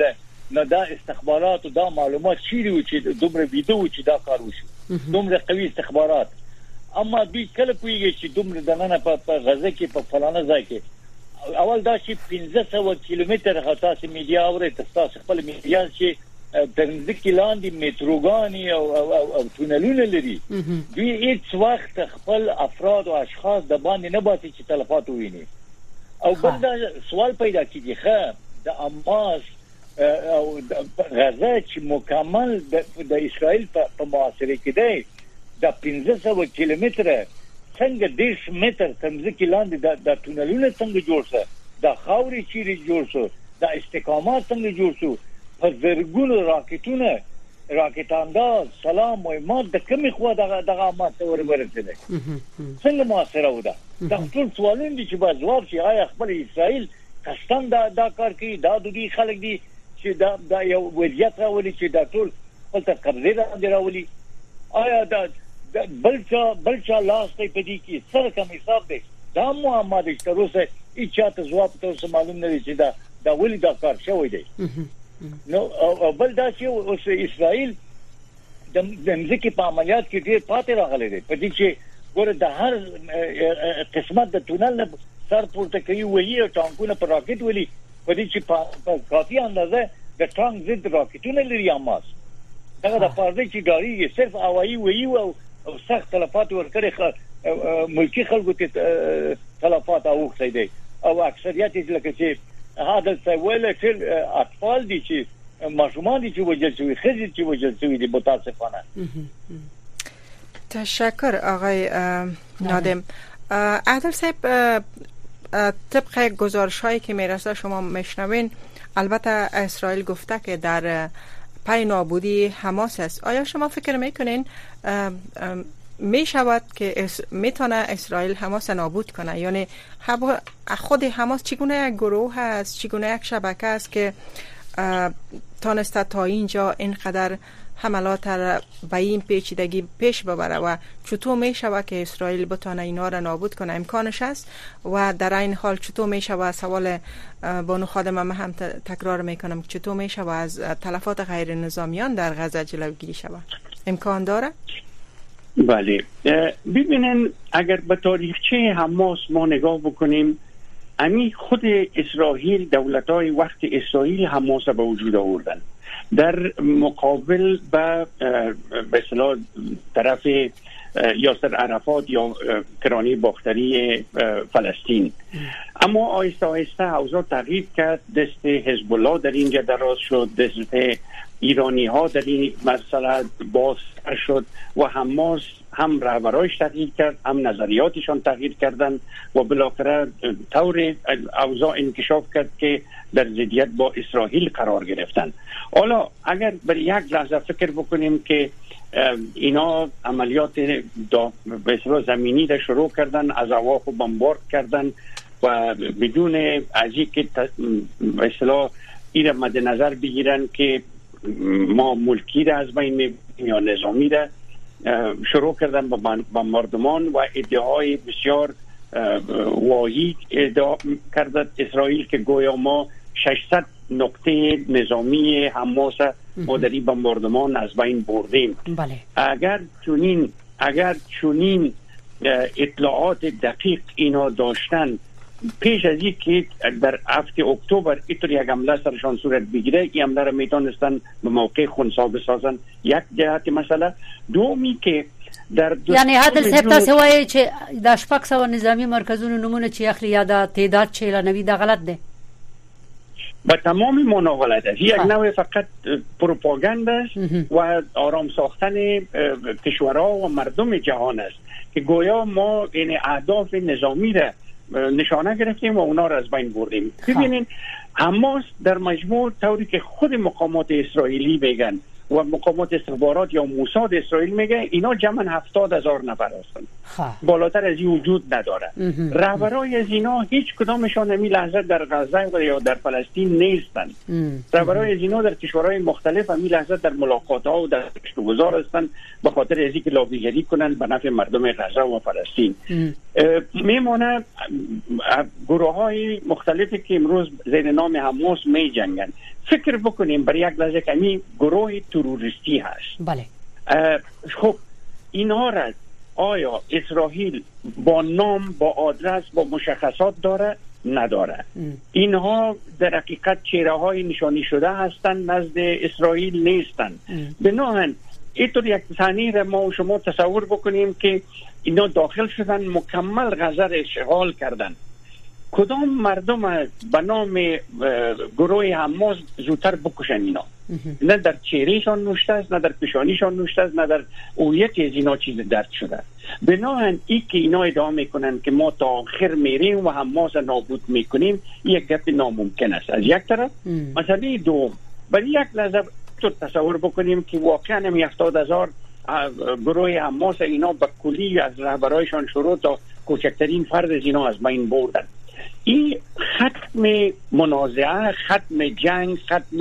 نه دا استخبارات او دا معلومات چیرې چې دومره ویډیو چې دا کار وشو دومره قوي استخبارات اما دوی کله پوهیږي چې دومره دننه په غزه کې په فلانه ځای کې اول دا چې پنځه سوه کیلومتر خاصه میډیا اوره تاسو خپل میډیا چې ترنځ کې لاندې میټروګانی او او او تونلونه لري دوی هیڅ وخت خپل افراد او اشخاص د باندې نه باسي چې تلفات وویني او بل دا سوال پیدا کیږي ښه د حماس او غزه چې مکمل د اسرائیل په محاصره کې دی د پنځه سوه کیلومتره څنګه دیش متر تمځکې لاندې د تونلونه څنګه جوړ شو د خاورې چیرې جوړ شو د استقامت څنګه جوړ شو په زرګونو راکټونه راکټ انداز سلام مهمات د کومې خوا دغه دغه ماته ورورسېده څنګه محاصره وده دا ټول سوالونه دي چې باید جواب شي آیا خپل اسرائیل قصدن دا دا کار کوي دا د دې خلک دي چې دا دا یو وضعیت راولي چې دا ټول خپل ته قبضه راولي آیا دا بلچا بلچا لاس ته پدې کې سره کوم حساب دی دا معما دي چې اوسه هیڅ ته جواب ته معلوم نه دي چې دا دا ولې دا کار شوی دی نو بل دا چې اوس اسرائیل د ځمکې په عملیات کې ډېر پاتې راغلی دی په دې چې ګوره د هر قسمت د تونل نه سر پورته کوي وایي او ټانکونه په راکټ ولي په دې چې په کافي اندازه د ټانک ضد راکټونه لري حماس دغه د پاره چې ډاریږي صرف هوایي وایي او او سخت تلفات ورکړي ملکی خلکو ته تلفات اوخته دي او اکثریت لکه چې هغه څه ویل چې اطفال دي چې ماشومان دي چې وجل شوی خزي چې وجل شوی دي متاسفانه. تشکر آقای نادم. عادل صاحب طبق گزارش‌هایی که میرسه شما میشنوین البته اسرائیل گفته که در پای نابودی حماس است. آیا شما فکر میکنین می شود که میتونه اسرائیل حماس نابود کنه؟ یعنی خود حماس چگونه یک گروه است، چگونه یک شبکه است که تانسته تا اینجا اینقدر حملات را به این پیچیدگی پیش ببره و چطور می شود که اسرائیل بتونه اینا را نابود کنه؟ امکانش است؟ و در این حال چطور می شود، سوال بانو خادم من هم تکرار میکنم، چطور می شود از تلفات غیر نظامیان در غزه جلوگیری شود؟ امکان داره؟ بله، ببینن اگر به تاریخچه حماس ما نگاه بکنیم، امی خود اسرائیل، دولت‌های وقت اسرائیل حماس به وجود آوردن در مقابل به به اصطلاح طرف یاسر عرفات یا کرانه باختری فلسطین. اما آهسته آهسته اوضاع تغییر کرد، دست حزب الله در اینجا دراز شد، دست ایرانی ها در این مسئله باز شد و حماس هم رهبرایش تغییر کرد، هم نظریاتشان تغییر کردند و بالاخره طور اوضاع انکشاف کرد که در ضدیت با اسرائیل قرار گرفتن. حالا اگر بر یک لحظه فکر بکنیم که اینا عملیات به اصطلاح زمینی را شروع کردن، از هوا بمبارد کردن و بدون از اینکه به اصطلاح این را مد نظر بگیرن که ما ملکی را از بین میبریم یا نظامی را، شروع کردن با مردمان و ادعای بسیار واهی ادعا کرد اسرائیل که گویا ما ششصد نقطه نظامی حماس ما در این بمباردمان از بین بردیم. بله. اگر چنین اگر چنین اطلاعات دقیق اینا داشتن پیش از این که در هفته اکتبر اینطور یک حمله سرشان صورت بگیره، این حمله را میتونستن به موقع خنثی بسازن. یک جهت مسئله دومی که در یعنی عادل صاحب تاسو وایي چې د شپږ سوه نظامی مرکزونو نمونه چې اخلي یا د تعداد چې لنوي دا غلط ده؟ به تمام معنا غلط است. یک نوع فقط پروپاگاند است و آرام ساختن کشورها و مردم جهان است که گویا ما این اهداف نظامی را نشانه گرفتیم و اونا را از بین بردیم. ببینید حماس در مجموع طوری که خود مقامات اسرائیلی میگن و مقامات استخبارات یا موساد اسرائیل میگه اینا جمعاً هفتاد هزار نفر هستند، بالاتر از این وجود نداره. رهبرای از اینا هیچ کدامشان همی لحظه در غزه یا در فلسطین نیستند. رهبرای از اینا در کشورهای مختلف همی لحظه در ملاقات ها و در گذار هستند به خاطر از اینکه لابیگری کنند به نفع مردم غزه و فلسطین. میمونه گروه های مختلفی که امروز زیر نام حماس می جنگن. فکر بکنیم برای یک لحظه که این گروه تروریستی هست. بله. خب اینها را آیا اسرائیل با نام، با آدرس، با مشخصات داره؟ نداره. ام. اینها در حقیقت چهره های نشانی شده هستند، نزد اسرائیل نیستند. بنابراین اینطور یک صحنه را ما و شما تصور بکنیم که اینا داخل شدن، مکمل غزه را اشغال کردن. کدام مردم به نام گروه حماس زودتر بکشن اینا؟ نه در چهرهشان نوشته است، نه در پیشانیشان نوشته است، نه در هویت از اینا چیز درد شده. بنابراین این که اینا ادعا میکنن که ما تا آخر میریم و حماس نابود میکنیم، یک گپ ناممکن است از یک طرف. مسئله دوم، برای یک لحظه تو تصور بکنیم که واقعا هم هفتاد هزار گروه حماس اینا به کلی از رهبرایشان شروع تا کوچکترین فرد از اینا از بین بردن. این ختم منازعه، ختم جنگ، ختم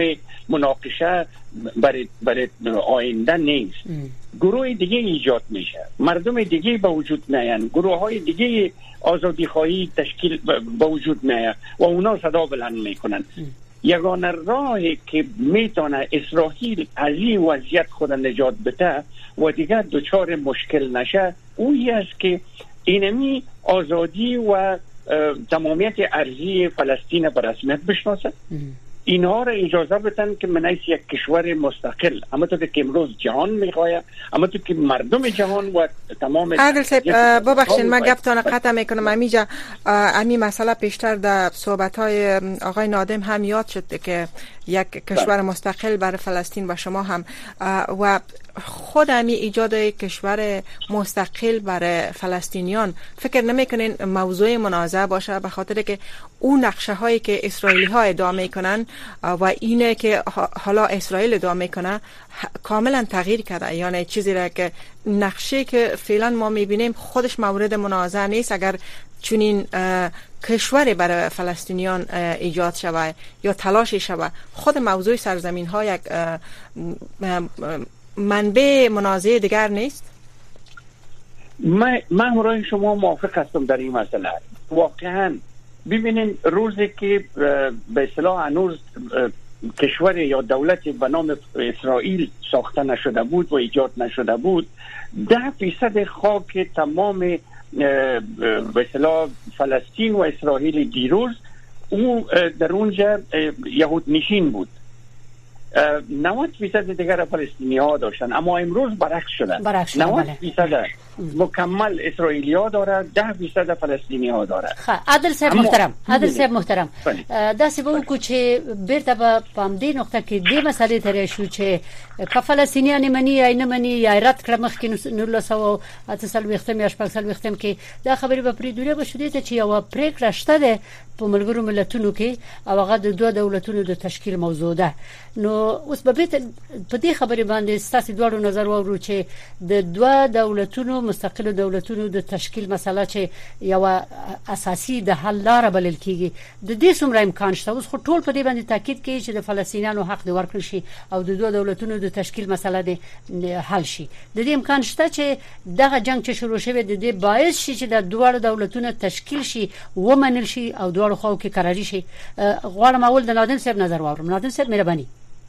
مناقشه برای برای آینده نیست. ام. گروه دیگه ایجاد میشه، مردم دیگه به وجود میان، گروه های دیگه آزادی خواهی تشکیل به وجود میاد و اونا صدا بلند میکنن. یگانه راهی که میتونه اسرائیل از این وضعیت خود نجات بده و دیگه دچار مشکل نشه، اویی است که اینمی آزادی و تمامیت ارضی فلسطین به رسمیت بشناسه. اینها را اجازه بدن که من یک کشور مستقل، اما تو که امروز جهان میخواه، اما تو که مردم جهان و تمام عادل صاحب ببخشید من گفتان قطع میکنم. امیجا امی مسئله پیشتر در صحبت های آقای نادم هم یاد شد که یک کشور مستقل برای فلسطین و شما هم و خود امی ایجاد کشور مستقل برای فلسطینیان فکر نمیکنین موضوع منازعه باشه؟ به خاطر که اون نقشه هایی که اسرائیلی ها ادعا میکنن و اینه که حالا اسرائیل ادعا میکنه کاملا تغییر کرده، یعنی چیزی را که نقشه که فعلا ما میبینیم خودش مورد منازعه نیست. اگر چنین کشوری برای فلسطینیان ایجاد شود یا تلاشی شود، خود موضوع سرزمین ها یک منبع منازعه دیگر نیست؟ من من برای شما موافق هستم در این مسئله. واقعا ببینین روزی که به اصطلاح هنوز کشور یا دولت به نام اسرائیل ساخته نشده بود و ایجاد نشده بود، ده فیصد خاک تمام به اصطلاح فلسطین و اسرائیل دیروز او در اونجا یهود نشین بود. نود فیصد دیگر فلسطینی ها داشتن، اما امروز برعکس شدن. نود فیصد مکمل اسرائیلی ها داره، ده فیصد فلسطینی ها داره. عادل صاحب محترم، عادل صاحب محترم داسې به وکړو چې بیرته به په همدې نقطه کې دې مسلې ته راشو چې که فلسطینیان مني یا نه مني یا رد کړه مخکې نولس سوه اته څلوېښتم یا شپږ څلوېښتم کې دا خبرې به پرې دورې به شو دې ته چې یوه پرېکړه شته ده په ملګرو ملتونو کې او هغه د دوه دولتونو د تشکیل موضوع ده. نو اوس به په دې خبرې باندې ستاسو دوړو نظر واورو چې د دوه دولتونو مستقل دولتونو د تشکیل مسله چې یو اساسي د حل لار بلل کیږي، د دې څومره امکان شته؟ اوس خو ټول په دې باندې تاکید کوي چې د فلسطینیانو حق دی ورکړل شي او د دوه دولتونو د تشکیل مسله د حل شي. د دې امکان شته چې دغه جنگ چې شروع شوی د دې باعث شي چې د دوه دولتونو تشکیل شي ومنل شي او دوه خو کې قراری شي. غواړم اول د نادم صاحب نظر واورم. نادم صاحب مهرباني.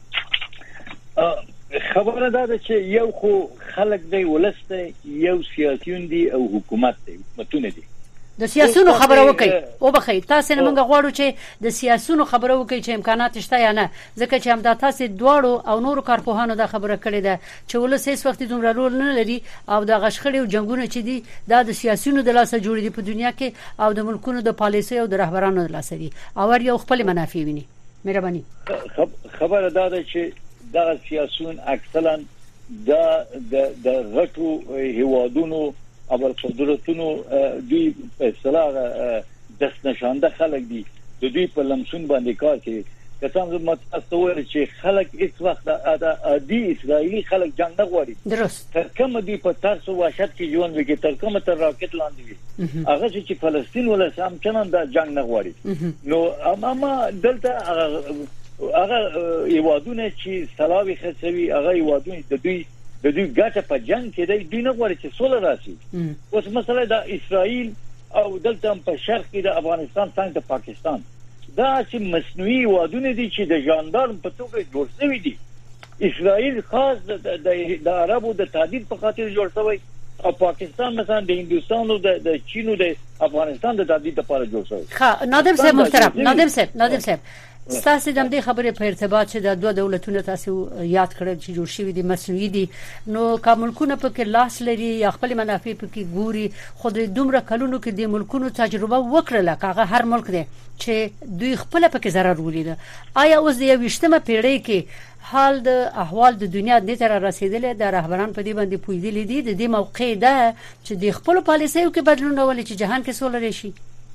خبره ده چې یو خو خلک دی ولسته، یو سیاسيون دي او حکومت دی، متونه دي. د سیاسيونو خبره وکي او بخي تاسو نه موږ غواړو چې د سیاسيونو خبره وکي چې امکانات شته یا نه، ځکه چې هم دا تاسو دواړو او نورو کارپوهانو دا خبره کړې ده چې ولس هیڅ وخت دومره رول نه لري او د غشخړې او جنگونو چې دي دا د سیاسيونو د لاسه جوړ دي په دنیا کې او د ملکونو د پالیسي او د رهبرانو د لاسه دي او ور یو خپل منافع ویني. مهرباني. خبره ده چې دا سیاسيون اکثرا دا د غټو هیوادونو او قدرتونو دوی په اصطلاح د نشانده خلک دي، د دوی په لمسون باندې کار کوي. کسان زه متاسفه چې خلک هیڅ وخت د عادي اسرائیلي خلک جنگ نه غواړي. درست. تر کومه دوی په تاسو وحشت کې ژوند وکړي، تر کومه تر راکټ لاندې وي، هغه چې فلسطین ولا سم چنان دا جنگ نه غواړي. نو اما دلته هغه یوادونه چې سلاوي خسوي، هغه یوادونه د دوی د دوی ګټه په جنگ کې دی، دوی نه غواړي چې سوله راشي. اوس مثلا د اسرائیل او دلته په شرق کې د افغانستان څنګه د پاکستان دا چې مصنوعي وادونه دي چې د ژاندارم په توګه جوړ شوي دي. اسرائیل خاص د عربو د تهدید په خاطر جوړ شوی او پاکستان مثلا د هندوستان او د چین او د افغانستان د تهدید لپاره جوړ شوی. ښه نادم صاحب محترم، نادم صاحب نادم صاحب ستاسو د دې خبرې په ارتباط چې د دوه دولتونو تاسو یاد کړل چې جوړ شوی دي مصنوعي دي، نو کوم ملکونه په کې لاس لري یا خپل منافع په کې ګوري، خو د دومره کلونو کې د ملکونو تجربه وکړله کاغه هر ملک دی چې دوی خپل په کې ضرر ولید. آیا اوس د یوشتمه پیړۍ کې حال د احوال د دنیا د تر رسیدلې د رهبران په دې باندې پویدلې دي د دې موقع ده چې د خپل پالیسیو کې بدلون راولي چې جهان کې سوله راشي؟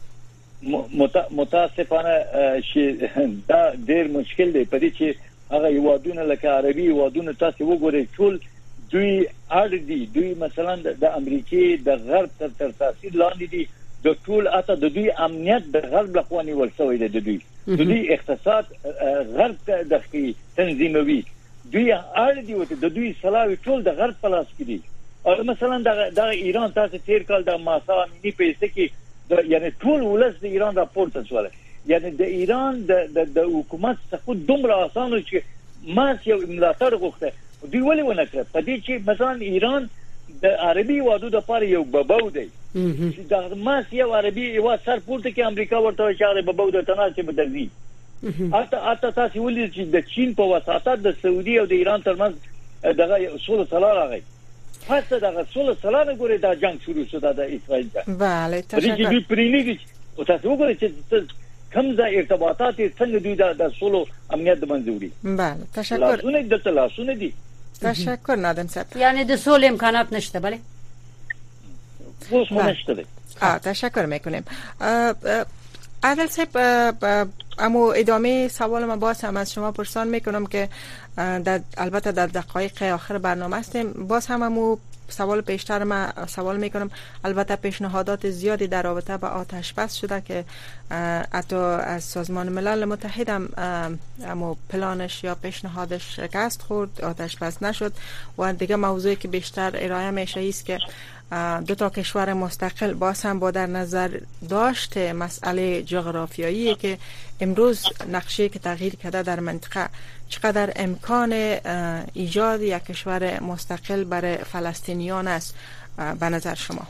متاسفانه چې دا ډېر مشکل دی په دې چې هغه یوادونه لکه عربي یوادونه تاسو وګورئ ټول دوی اړ دي، دوی مثلا د امریکای د غرب تر تر تاثیر لاندې دي، د ټول اته د دوی امنیت د غرب لخوا نیول شوی دی، د دوی د دوی اقتصاد غرب ته دخلي تنظیموي، دوی اړ دي او د دوی سلاوي ټول د غرب په لاس کې دي. او مثلا د ایران تاسو تیر کال د ماسا امنی پیسې کې یعنی ټول ولس د ایران راپورته شول، یعنی د ایران د د حکومت څخه دومره اسانه چې ما یو ملاتړ غوښته دوی ولې ونه کړ په دې چې مثلا ایران د عربي وادو د پاره یو بباو دی چې د ما یو عربي یو سر پورته کې امریکا ورته چې بباو د تناسب چې بدرځي. اته اته تاسو ولې چې د چین په واسطه د سعودي او د ایران ترمنځ دغه اصول صلاح راغی، پس دغه اصول صلاح نه ګوري دا جنگ شروع شو د اسرائیل ته. بله تشکر. دوی پرېنیږي او تاسو وګورئ چې کوم ځای ارتباطات څنګه دوی د اصول امنیت د منځوري. بله تشکر. لاسونه د تلاسونه دي. تشکر نادم صاحب. یعنی د صلح امکانات نشته. بله اوس نشته دی. آ تشکر میکنیم. عادل صاحب اما ادامه سوال ما باز هم از شما پرسان میکنم که در البته در دقایق آخر برنامه هستیم، باز هم امو سوال پیشتر ما سوال میکنم. البته پیشنهادات زیادی در رابطه با آتش بس شده که حتی از سازمان ملل متحد هم امو پلانش یا پیشنهادش شکست خورد، آتش بس نشد. و دیگه موضوعی که بیشتر ارائه میشه است که دو تا کشور مستقل باز هم با در نظر داشت مسئله جغرافیایی که امروز نقشه که تغییر کرده در منطقه، چقدر امکان ایجاد یک کشور مستقل برای فلسطینیان است به نظر شما؟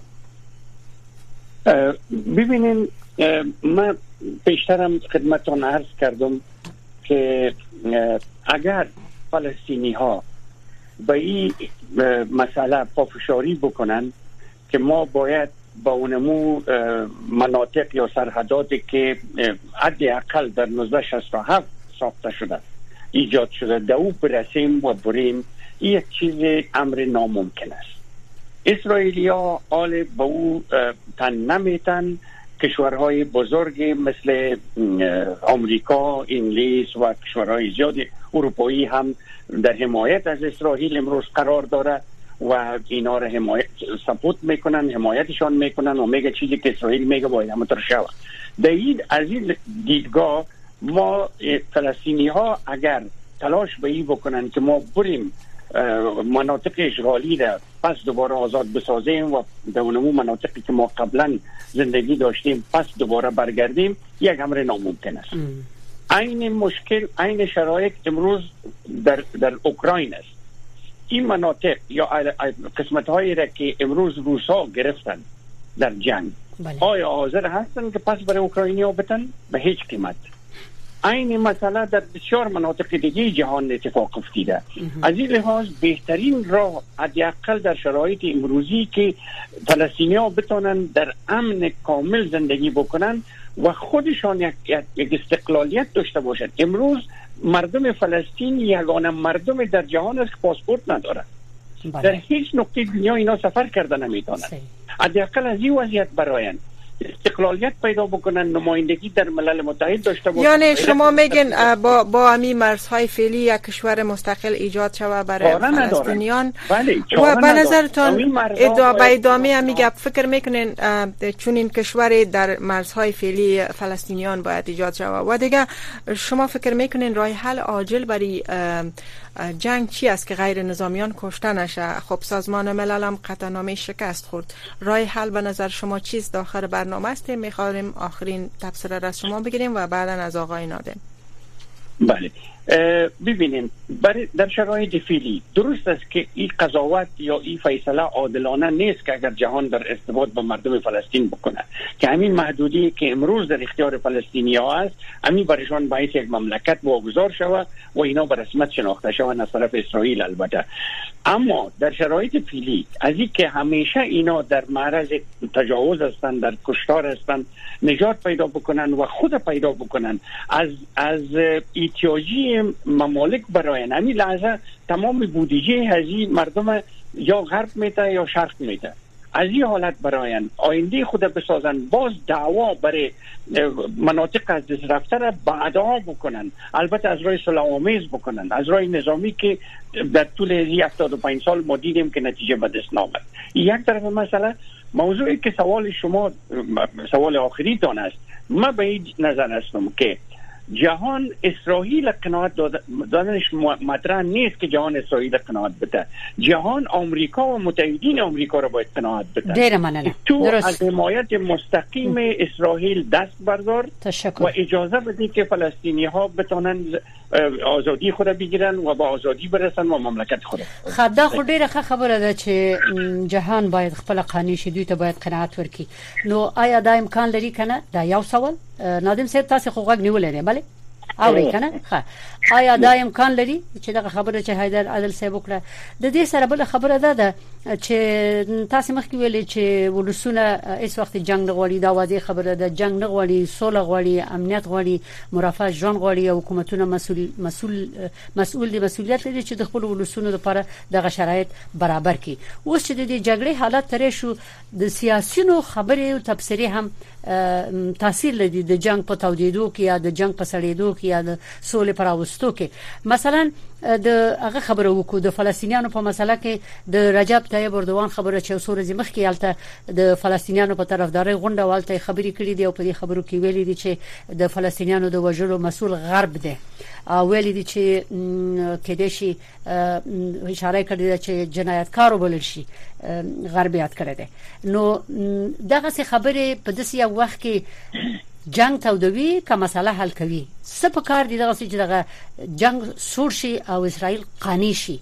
ببینین من پیشترم خدمتتون عرض کردم که اگر فلسطینی ها به این مسئله پافشاری بکنن که ما باید با اونمو مناطق یا سرحداتی که حداقل در نوزده شصت و هفت ساخته شده ایجاد شده در او برسیم و بریم، یک چیز امر ناممکن است. اسرائیلی ها آل با او تن نمیتن. کشورهای بزرگ مثل امریکا، انگلیس و کشورهای زیاد اروپایی هم در حمایت از اسرائیل امروز قرار داره و اینا را حمایت سپورت میکنن، حمایتشان میکنن و میگه چیزی که اسرائیل میگه باید همونطور شود. در این از این دیدگاه ما فلسطینی ها اگر تلاش به این بکنن که ما بریم مناطق اشغالی را پس دوباره آزاد بسازیم و در اونمو مناطقی که ما قبلا زندگی داشتیم پس دوباره برگردیم، یک امر ناممکن است. این مشکل، این شرایط امروز در در اوکراین است. این مناطق یا قسمت هایی را که امروز روسا گرفتن در جنگ، بله. آیا حاضر هستن که پس برای اوکراینی ها بتن؟ به هیچ قیمت. این مسئله در بسیار مناطق دیگه جهان اتفاق افتیده. از این لحاظ بهترین راه حداقل در شرایط امروزی که فلسطینی ها بتونن در امن کامل زندگی بکنن و خودشان یک, یک استقلالیت داشته باشند. امروز مردم فلسطین یگانه مردم در جهان است که پاسپورت ندارد. در هیچ نقطه دنیا اینا سفر کرده نمیتونن. حداقل از این وضعیت براین استقلالیت پیدا بکنن، نمایندگی در ملل متحد داشته باشن. یعنی شما میگن با با همین مرزهای فعلی یک کشور مستقل ایجاد شود برای فلسطینیان و به نظرتان ادعا به ادامه هم گپ فکر میکنین چون این کشور در مرزهای فعلی فلسطینیان باید ایجاد شود و دیگه شما فکر میکنین راه حل عاجل برای جنگ چی است که غیر نظامیان کشته نشه؟ خب سازمان ملل هم قطعنامه شکست خورد. راه حل به نظر شما چیست داخل برنامه برنامه هستیم. می‌خوایم آخرین تبصره را از شما بگیریم و بعداً از آقای نادم. بله ببینیم در شرایط فعلی درست است که این قضاوت یا این فیصله عادلانه نیست که اگر جهان در ارتباط با مردم فلسطین بکنه که همین محدودی که امروز در اختیار فلسطینی‌ها است همین برایشان باعث یک مملکت واگذار شود و اینا به رسمیت شناخته شوند از طرف اسرائیل. البته اما در شرایط فعلی از این که همیشه اینا در معرض تجاوز هستند، در کشتار هستند، نجات پیدا بکنن و خود پیدا بکنن از از ایتیاجی ممالک برای همین لحظه تمام بودجه هزی مردم یا غرب میته یا شرق میته. از این حالت براین آینده خود بسازن، باز دعوا برای مناطق از دست رفته را بعدا بکنن، البته از راه صلح آمیز بکنن، از راه نظامی که در طول هزی هفتاد و پنج سال ما دیدیم که نتیجه به دست نامد. یک طرف مسئله موضوعی که سوال شما سوال آخری دان است، من به این نظر هستم که جهان اسرائیل قناعت دادنش مطرح نیست که جهان اسرائیل قناعت بده، جهان آمریکا و متحدین آمریکا را باید قناعت بده. دیر مننه. تو از حمایت مستقیم اسرائیل دست بردار تشکر. و اجازه بدی که فلسطینی ها بتونن آزادی خود بگیرن و با آزادی برسن و مملکت خود. خدا خو ډیره خبره ده چې جهان باید خپل قانوني شي، دوی ته باید قناعت ورکړي. نو آیا دا امکان لري کنه؟ دا یو سوال. نادم صاحب تاسو خو غوږ نیولې نه بله اوري کنه؟ ها آیا دا امکان لري چې دا خبره چې حیدر عادل صاحب وکړه؟ د دې سره بل خبره ده ده چې تاسو مخکې ویلې چې ولسونه اس وخت جنگ نه غواړي، دا واضح خبره ده، جنگ نه غواړي، سوله غواړي، امنیت غواړي، مرافعه ژوند غواړي او حکومتونه مسؤل مسؤل مسؤل دي مسؤلیت لري چې د خپل ولسونو لپاره دغه شرایط برابر کړي. اوس چې د جګړې حالت ترې شو، د سیاسيونو خبرې او تبصرې هم تاثیر لري د جنگ په تودیدو کې یا د جنگ په سړېدو کې یا د سولې پر اوستو کې. مثلا د هغه خبره وکړو د فلسطینیانو په مسله کې د رجب طیب اردوغان خبره چې اوسور زمخ کې یالته د فلسطینیانو په طرفداري غونډه والته خبرې کړې دي او په دې خبرو کې ویلي دي چې د فلسطینیانو د وژلو مسؤل غرب دی او ویلي دي چې کېدې شي اشاره کړې ده چې جنایتکار وبلل شي غرب یاد کړی دی. نو دغه څه خبره په داسې یو وخت کې جنگ تودوي که مسله حل کوي، څه په کار دي دغه چې دغه جنگ سور شي او اسرائیل قانی شي؟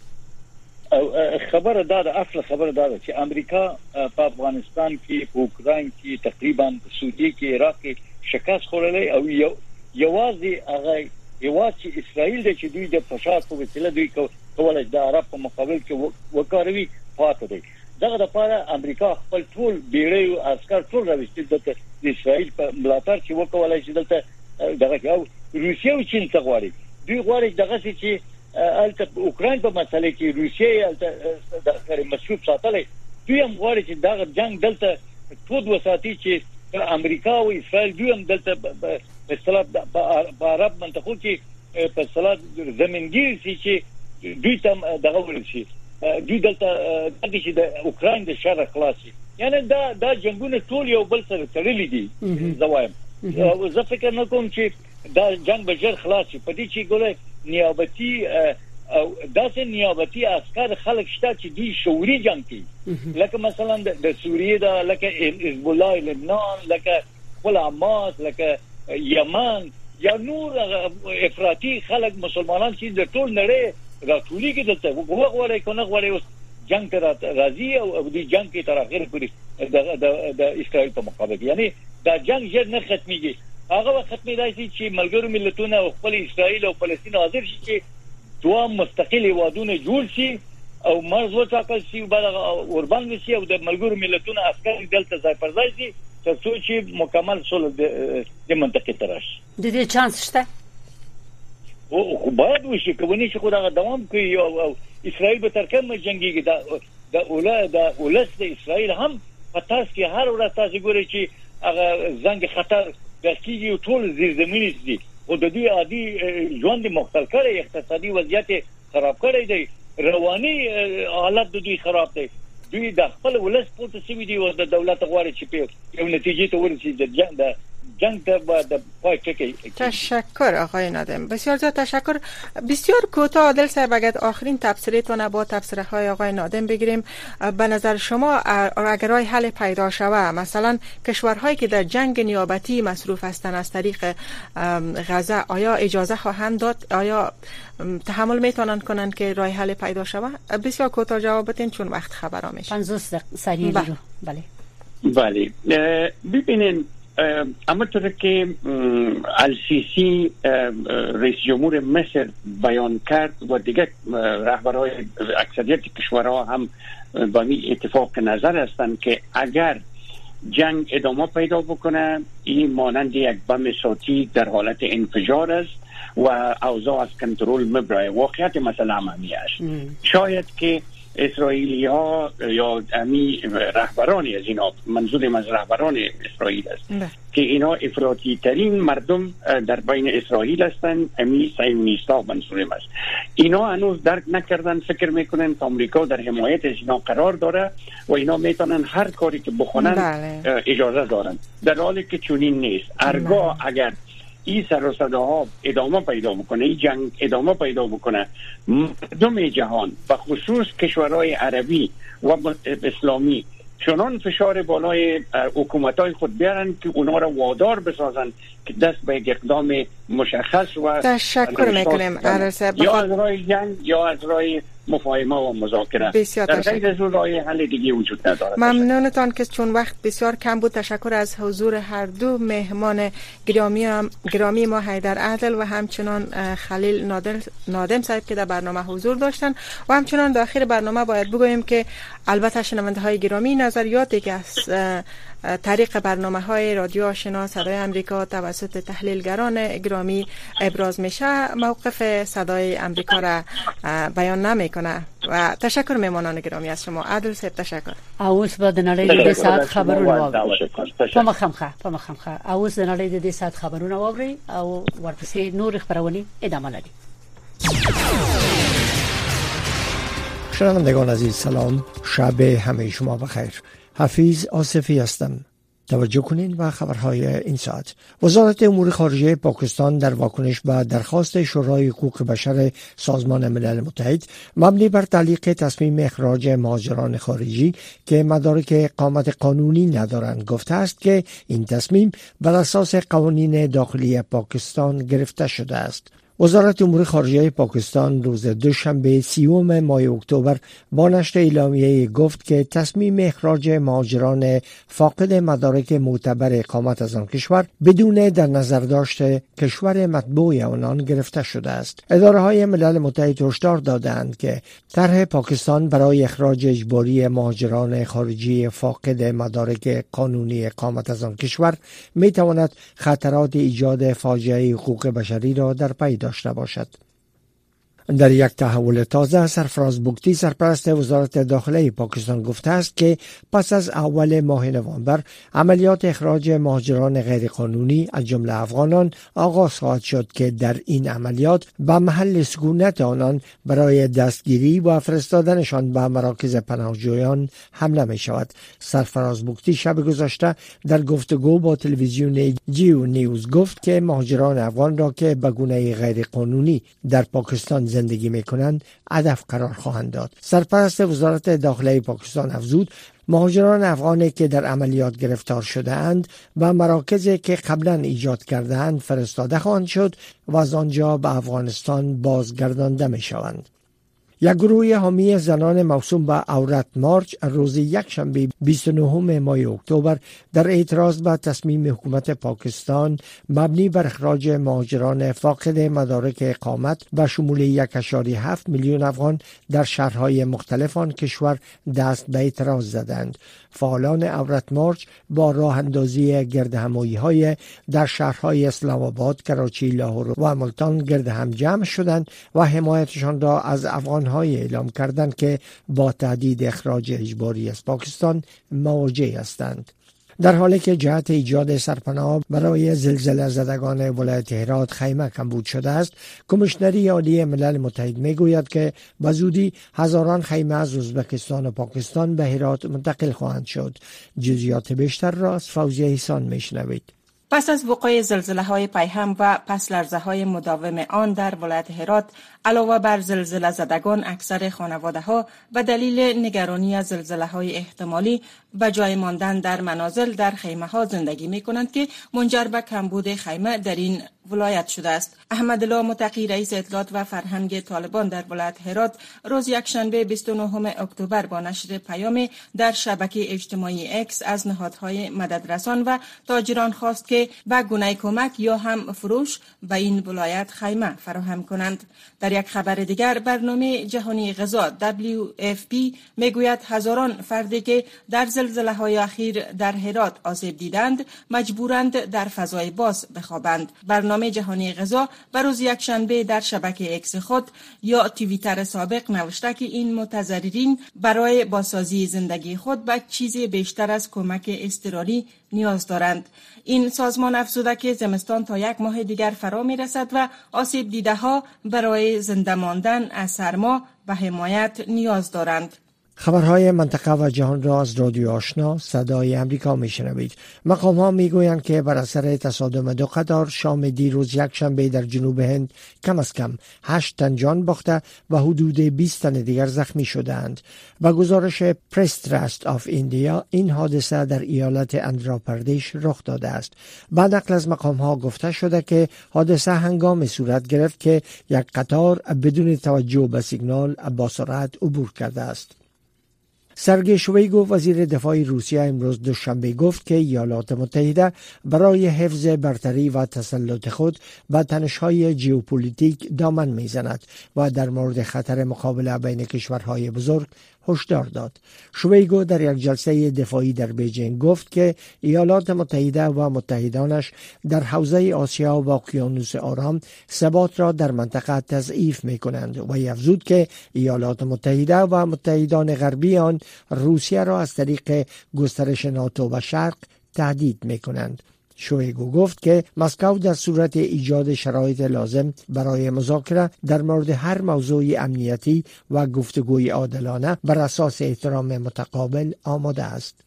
خبره دا ده، اصل خبره دا ده چې امریکا په افغانستان کې، په اوکراین کې، تقریبا سوریه کې، عراق کې شکست خوړلې او یو یوازې هغه یوازې اسرائیل د چې دوی د فشار په وسیله دوی کولای د عرب په مقابل کې وکاروي پاتې دي. دغه لپاره امریکا خپل ټول بیړۍ او عسكر ټول راوستي د اسرائیل په ملاتړ چې وکولای شي دلته دغه او روسیه او چین څنګه غواړي دوی غواړي دغه چې الته اوکراین په مسله کې روسیه الته د مسؤل ساتلې، دوی هم غواړي چې دغه جنگ دلته ټول وساتي چې امریکا او اسرائیل دوی هم دلته په اصطلاح په عرب منطقو کې په اصطلاح زمینګیر سي چې دوی ته دغه ورشي، دوی دلته د دې چې د اوکراین د شر خلاصي، یعنی دا دا جنگونه ټول یو بل سره تړلي دي. زوایم زه فکر نه کوم چې دا جنگ به ژر خلاصي، په دې چې ګوره نیابتي او داسې نیابتي عسكر خلک شته چې دوی شعوري جنگ کوي، لکه مثلا د سوریه دا لکه حزب الله لبنان، لکه خپل حماس، لکه یمن یا نور افراطي خلک مسلمانان چې د ټول نړۍ راټولي کې دلته وګورئ کنه غواړي اوس جنگ تر راځي او د جنگ کې تر اخر پورې د د اسرائیل په مقابل، یعنی دا جنگ ژر نه ختميږي. هغه ختمېدای شي چې ملګرو ملتونو او خپل اسرائیل او فلسطین حاضر شي چې دوه مستقل هیوادونه جوړ شي او مرز وټاکل شي او بعد اوربان شي او د ملګرو ملتونو عسكر دلته ځای پر ځای شي ترڅو چې مکمل صلح د منطقې تراشي. د دې چانس شته؟ او باید وشي کوي چې خدای دوام کوي او اسرائیل به تر کومه جنگيږي. دا د اولاد د اولاد د اسرائیل هم په تاسو کې هر ورځ تاسو ګورئ چې هغه زنګ خطر د کیږي ټول زیرزمینی دي او د دې عادي ژوند مختل کړي، اقتصادي وضعیت خراب کړي دي، رواني حالت د دوی خراب دي، دوی د خپل ولس پورته سوي دي او د دولت غواړي چې په یو نتیجې ته ورسیږي د جنگ در پای که تشکر آقای نادم، بسیار زیاد تشکر. بسیار کوتاه عادل صاحب اگر آخرین تبصره‌تون با تبصره های آقای نادم بگیریم، به نظر شما اگر راه حل پیدا شود، مثلا کشورهایی که در جنگ نیابتی مصروف هستند از طریق غزه، آیا اجازه خواهند داد؟ آیا تحمل میتونن کنن که راه حل پیدا شود؟ بسیار کوتاه جواب بدین چون وقت خبر میشه. پنځوس سریع رو. بله بله ببینین، اما طور که السیسی رئیس جمهور مصر بیان کرد و دیگه رهبرهای اکثریت کشورها هم با می اتفاق نظر هستند که اگر جنگ ادامه پیدا بکنه، این مانند یک بم صوتی در حالت انفجار است و اوضاع از کنترل مبرای. واقعیت مثلا همین است. شاید که اسرائیلی ها یا امی رهبرانی از اینا، منظورم از رهبران اسرائیل است نه. که اینا افراطی ترین مردم در بین اسرائیل هستند، امی صهیونیستا منظورم است. اینا هنوز درک نکردن، فکر میکنن که آمریکا در حمایت از اینا قرار داره و اینا میتونن هر کاری که بخونن بله. اجازه دارن، در حالی که چنین نیست. ارگاه اگر این سر و صداها ادامه پیدا بکنه، این جنگ ادامه پیدا بکنه، مردم جهان و خصوص کشورهای عربی و اسلامی چنان فشار بالای حکومت‌های خود بیارن که اونا را وادار بسازن که دست به یک اقدام مشخص و تشکر میکنیم یا از راه جنگ یا از راه مفاهمه و مذاکره. بسیار در غیر از اون راه حل دیگه وجود نداره. ممنونتان که چون وقت بسیار کم بود. تشکر از حضور هر دو مهمان گرامی گرامی ما، حیدر عادل و همچنان خلیل نادم نادم صاحب که در برنامه حضور داشتن. و همچنان در آخر برنامه باید بگویم که البته شنونده های گرامی، نظریاتی که از طریق برنامه های رادیو آشنا صدای امریکا توسط تحلیلگران گرامی ابراز میشه، موقف صدای امریکا را بیان نمیکنه. و تشکر میمانان گرامی از شما. عادل صاحب تشکر. اوس بعد نړۍ د ساعت خبرونه واوري په مخمخه په مخمخه اوس د نړۍ د ساعت خبرونه واوري او ورپسې نور خبرونه ادامه لري. شنوندگان عزیز سلام، شب همه شما بخیر. حفیظ آصفی هستم. توجه کنین و خبرهای این ساعت. وزارت امور خارجه پاکستان در واکنش به درخواست شورای حقوق بشر سازمان ملل متحد مبنی بر تعلیق تصمیم اخراج مهاجران خارجی که مدارک اقامت قانونی ندارند گفته است که این تصمیم بر اساس قوانین داخلی پاکستان گرفته شده است. وزارت امور خارجه پاکستان روز دوشنبه سیوم ماه اکتبر با نشر اعلامیه گفت که تصمیم اخراج مهاجران فاقد مدارک معتبر اقامت از آن کشور بدون در نظر داشت کشور مطبوع آنان گرفته شده است. اداره های ملل متحد هشدار دادند که طرح پاکستان برای اخراج اجباری مهاجران خارجی فاقد مدارک قانونی اقامت از آن کشور می تواند خطرات ایجاد فاجعه حقوق بشری را در پی داشته باشد. در یک تحول تازه، سرفراز بگتی سرپرست وزارت داخله پاکستان گفته است که پس از اول ماه نوامبر عملیات اخراج مهاجران غیرقانونی از جمله افغانان آغاز خواهد شد که در این عملیات به محل سکونت آنان برای دستگیری و فرستادنشان به مراکز پناهجویان حمله می شود. سرفراز بگتی شب گذشته در گفتگو با تلویزیون جیو نیوز گفت که مهاجران افغان را که به گونه غیرقانونی در پاکستان زندگی میکنند هدف قرار خواهند داد. سرپرست وزارت داخله پاکستان افزود مهاجران افغانی که در عملیات گرفتار شده اند و مراکزی که قبلا ایجاد کرده اند فرستاده خواهند شد و از آنجا به افغانستان بازگردانده می شوند. یک گروه حامی زنان موسوم به عورت مارچ روز یکشنبه بیست و نهم ماه اکتبر در اعتراض به تصمیم حکومت پاکستان مبنی بر اخراج مهاجران فاقد مدارک اقامت و شمول یک اشاری هفت میلیون افغان در شهرهای مختلف آن کشور دست به اعتراض زدند. فعالان عورت مارچ با راه اندازی گردهمایی های در شهرهای اسلام آباد، کراچی، لاهور و ملتان گرد هم جمع شدند و حمایتشان را از افغان‌های اعلام کردند که با تهدید اخراج اجباری از پاکستان مواجه هستند. در حالی که جهت ایجاد سرپناه برای زلزله زدگان ولایت هرات خیمه کمبود شده است، کمیشنری عالی ملل متحد میگوید که به زودی هزاران خیمه از ازبکستان و پاکستان به هرات منتقل خواهند شد. جزئیات بیشتر را از فوزیه احسان میشنوید. پس از وقوع زلزله‌های پیهم و پس لرزه‌های مداوم آن در ولایت هرات، علاوه بر زلزله زدگان، اکثر خانواده‌ها به دلیل نگرانی از زلزله‌های احتمالی به جای ماندن در منازل در خیمه‌ها زندگی می‌کنند که منجر به کمبود خیمه در این ولایت شده است. احمدالله متقی، رئیس اطلاعات و فرهنگ طالبان در ولایت هرات، روز یکشنبه بیست و نهم اکتبر با نشر پیام در شبکه اجتماعی اکس از نهادهای مددرسان و تاجران خواست که به گونه کمک یا هم فروش به این ولایت خیمه فراهم کنند. در یک خبر دیگر، برنامه جهانی غذا دبلیو اف پی میگوید هزاران فردی که در زلزله‌های اخیر در هرات آسیب دیدند مجبورند در فضای باز بخوابند. برنامه جهانی غذا بر روز یکشنبه در شبکه اکس خود یا توییتر سابق نوشته که این متضررین برای بازسازی زندگی خود به چیزی بیشتر از کمک اضطراری نیاز دارند. این سازمان افزوده که زمستان تا یک ماه دیگر فرا می رسد و آسیب دیده ها برای زنده ماندن از سرما و حمایت نیاز دارند. خبرهای منطقه و جهان را از رادیو آشنا صدای امریکا میشنوید. مقام ها میگویند که بر اثر تصادم دو قطار شام دیروز یک شنبه در جنوب هند کم از کم هشت تن جان باخته و حدود بیست تن دیگر زخمی شدند. با گزارش پرس ترست آف ایندیا، این حادثه در ایالت اندرا پردیش رخ داده است. با نقل از مقام ها گفته شده که حادثه هنگام صورت گرفت که یک قطار بدون توجه به سیگنال با سرعت عبور کرده است. سرگئی شویگو، وزیر دفاع روسیه، امروز دوشنبه گفت که ایالات متحده برای حفظ برتری و تسلط خود به تنش‌های ژئوپلیتیک دامن میزند و در مورد خطر مقابله بین کشورهای بزرگ هشدار داد. شویگو در یک جلسه دفاعی در بیجینگ گفت که ایالات متحده و متحدانش در حوزه آسیا و اقیانوس آرام ثبات را در منطقه تضعیف می‌کنند و افزود که ایالات متحده و متحدان غربی آن روسیه را از طریق گسترش ناتو و شرق تهدید می‌کنند. شویگو گفت که مسکو در صورت ایجاد شرایط لازم برای مذاکره در مورد هر موضوع امنیتی و گفتگوی عادلانه بر اساس احترام متقابل آماده است.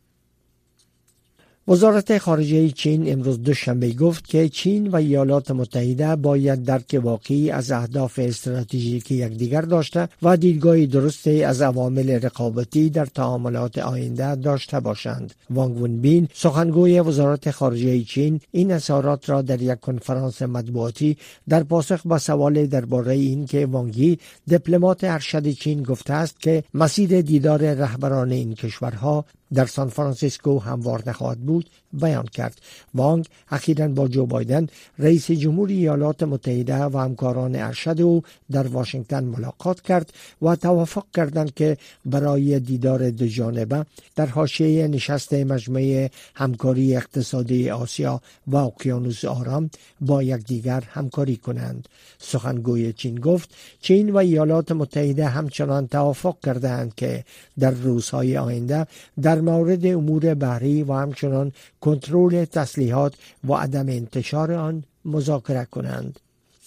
وزارت خارجه چین امروز دوشنبه گفت که چین و ایالات متحده باید درک واقعی از اهداف استراتژیک یکدیگر داشته و دیدگاهی درستی از عوامل رقابتی در تعاملات آینده داشته باشند. وانگ ونبین، سخنگوی وزارت خارجه چین، این اظهارات را در یک کنفرانس مطبوعاتی در پاسخ به سوال درباره این که وانگی، دیپلمات ارشد چین، گفته است که مسیر دیدار رهبران این کشورها در سان فرانسیسکو هموار نخواهد بود، بیان کرد. وانگ اخیراً با جو بایدن، رئیس جمهور ایالات متحده و همکاران ارشد او در واشنگتن ملاقات کرد و توافق کردند که برای دیدار دو جانبه در حاشیه نشست مجمع همکاری اقتصادی آسیا و اقیانوس آرام با یکدیگر همکاری کنند. سخنگوی چین گفت چین و ایالات متحده همچنان توافق کردند که در روزهای آینده در مورد امور بحری و همچنان کنترل تسلیحات و عدم انتشار آن مذاکره کنند.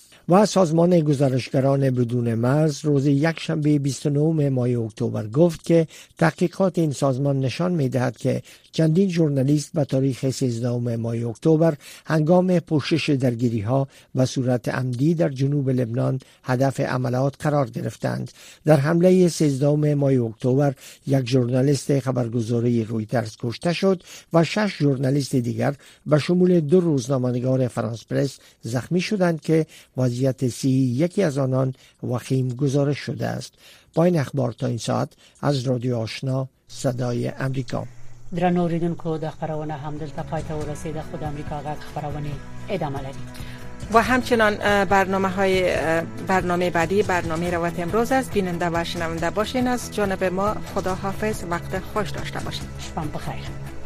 و سازمان گزارشگران بدون مرز روز یکشنبه بیست و نهم ماه اکتبر گفت که تحقیقات این سازمان نشان می‌دهد که چندین ژورنالیست به تاریخ سیزدهم ماه اکتبر هنگام پوشش درگیری‌ها و صورت عمدی در جنوب لبنان هدف عملیات قرار گرفتند. در حمله سیزدهم ماه اکتبر یک ژورنالیست خبرگزاری رویترز کشته شد و شش ژورنالیست دیگر به شمول دو روزنامه‌نگار فرانس پرس زخمی شدند که وضعیت صحی یکی از آنان وخیم گزارش شده است. با این اخبار تا این ساعت از رادیو آشنا صدای امریکا. درنو اوریدونکو د خبرونه هم دلته پای ته ورسیده. خود امریکا غږ خبرونه ادامه لري و همچنان برنامه های برنامه بعدی برنامه روایت امروز است. بیننده و شنونده باشین. از جانب ما خدا حافظ، وقت خوش داشته باشین. شبم بخیر.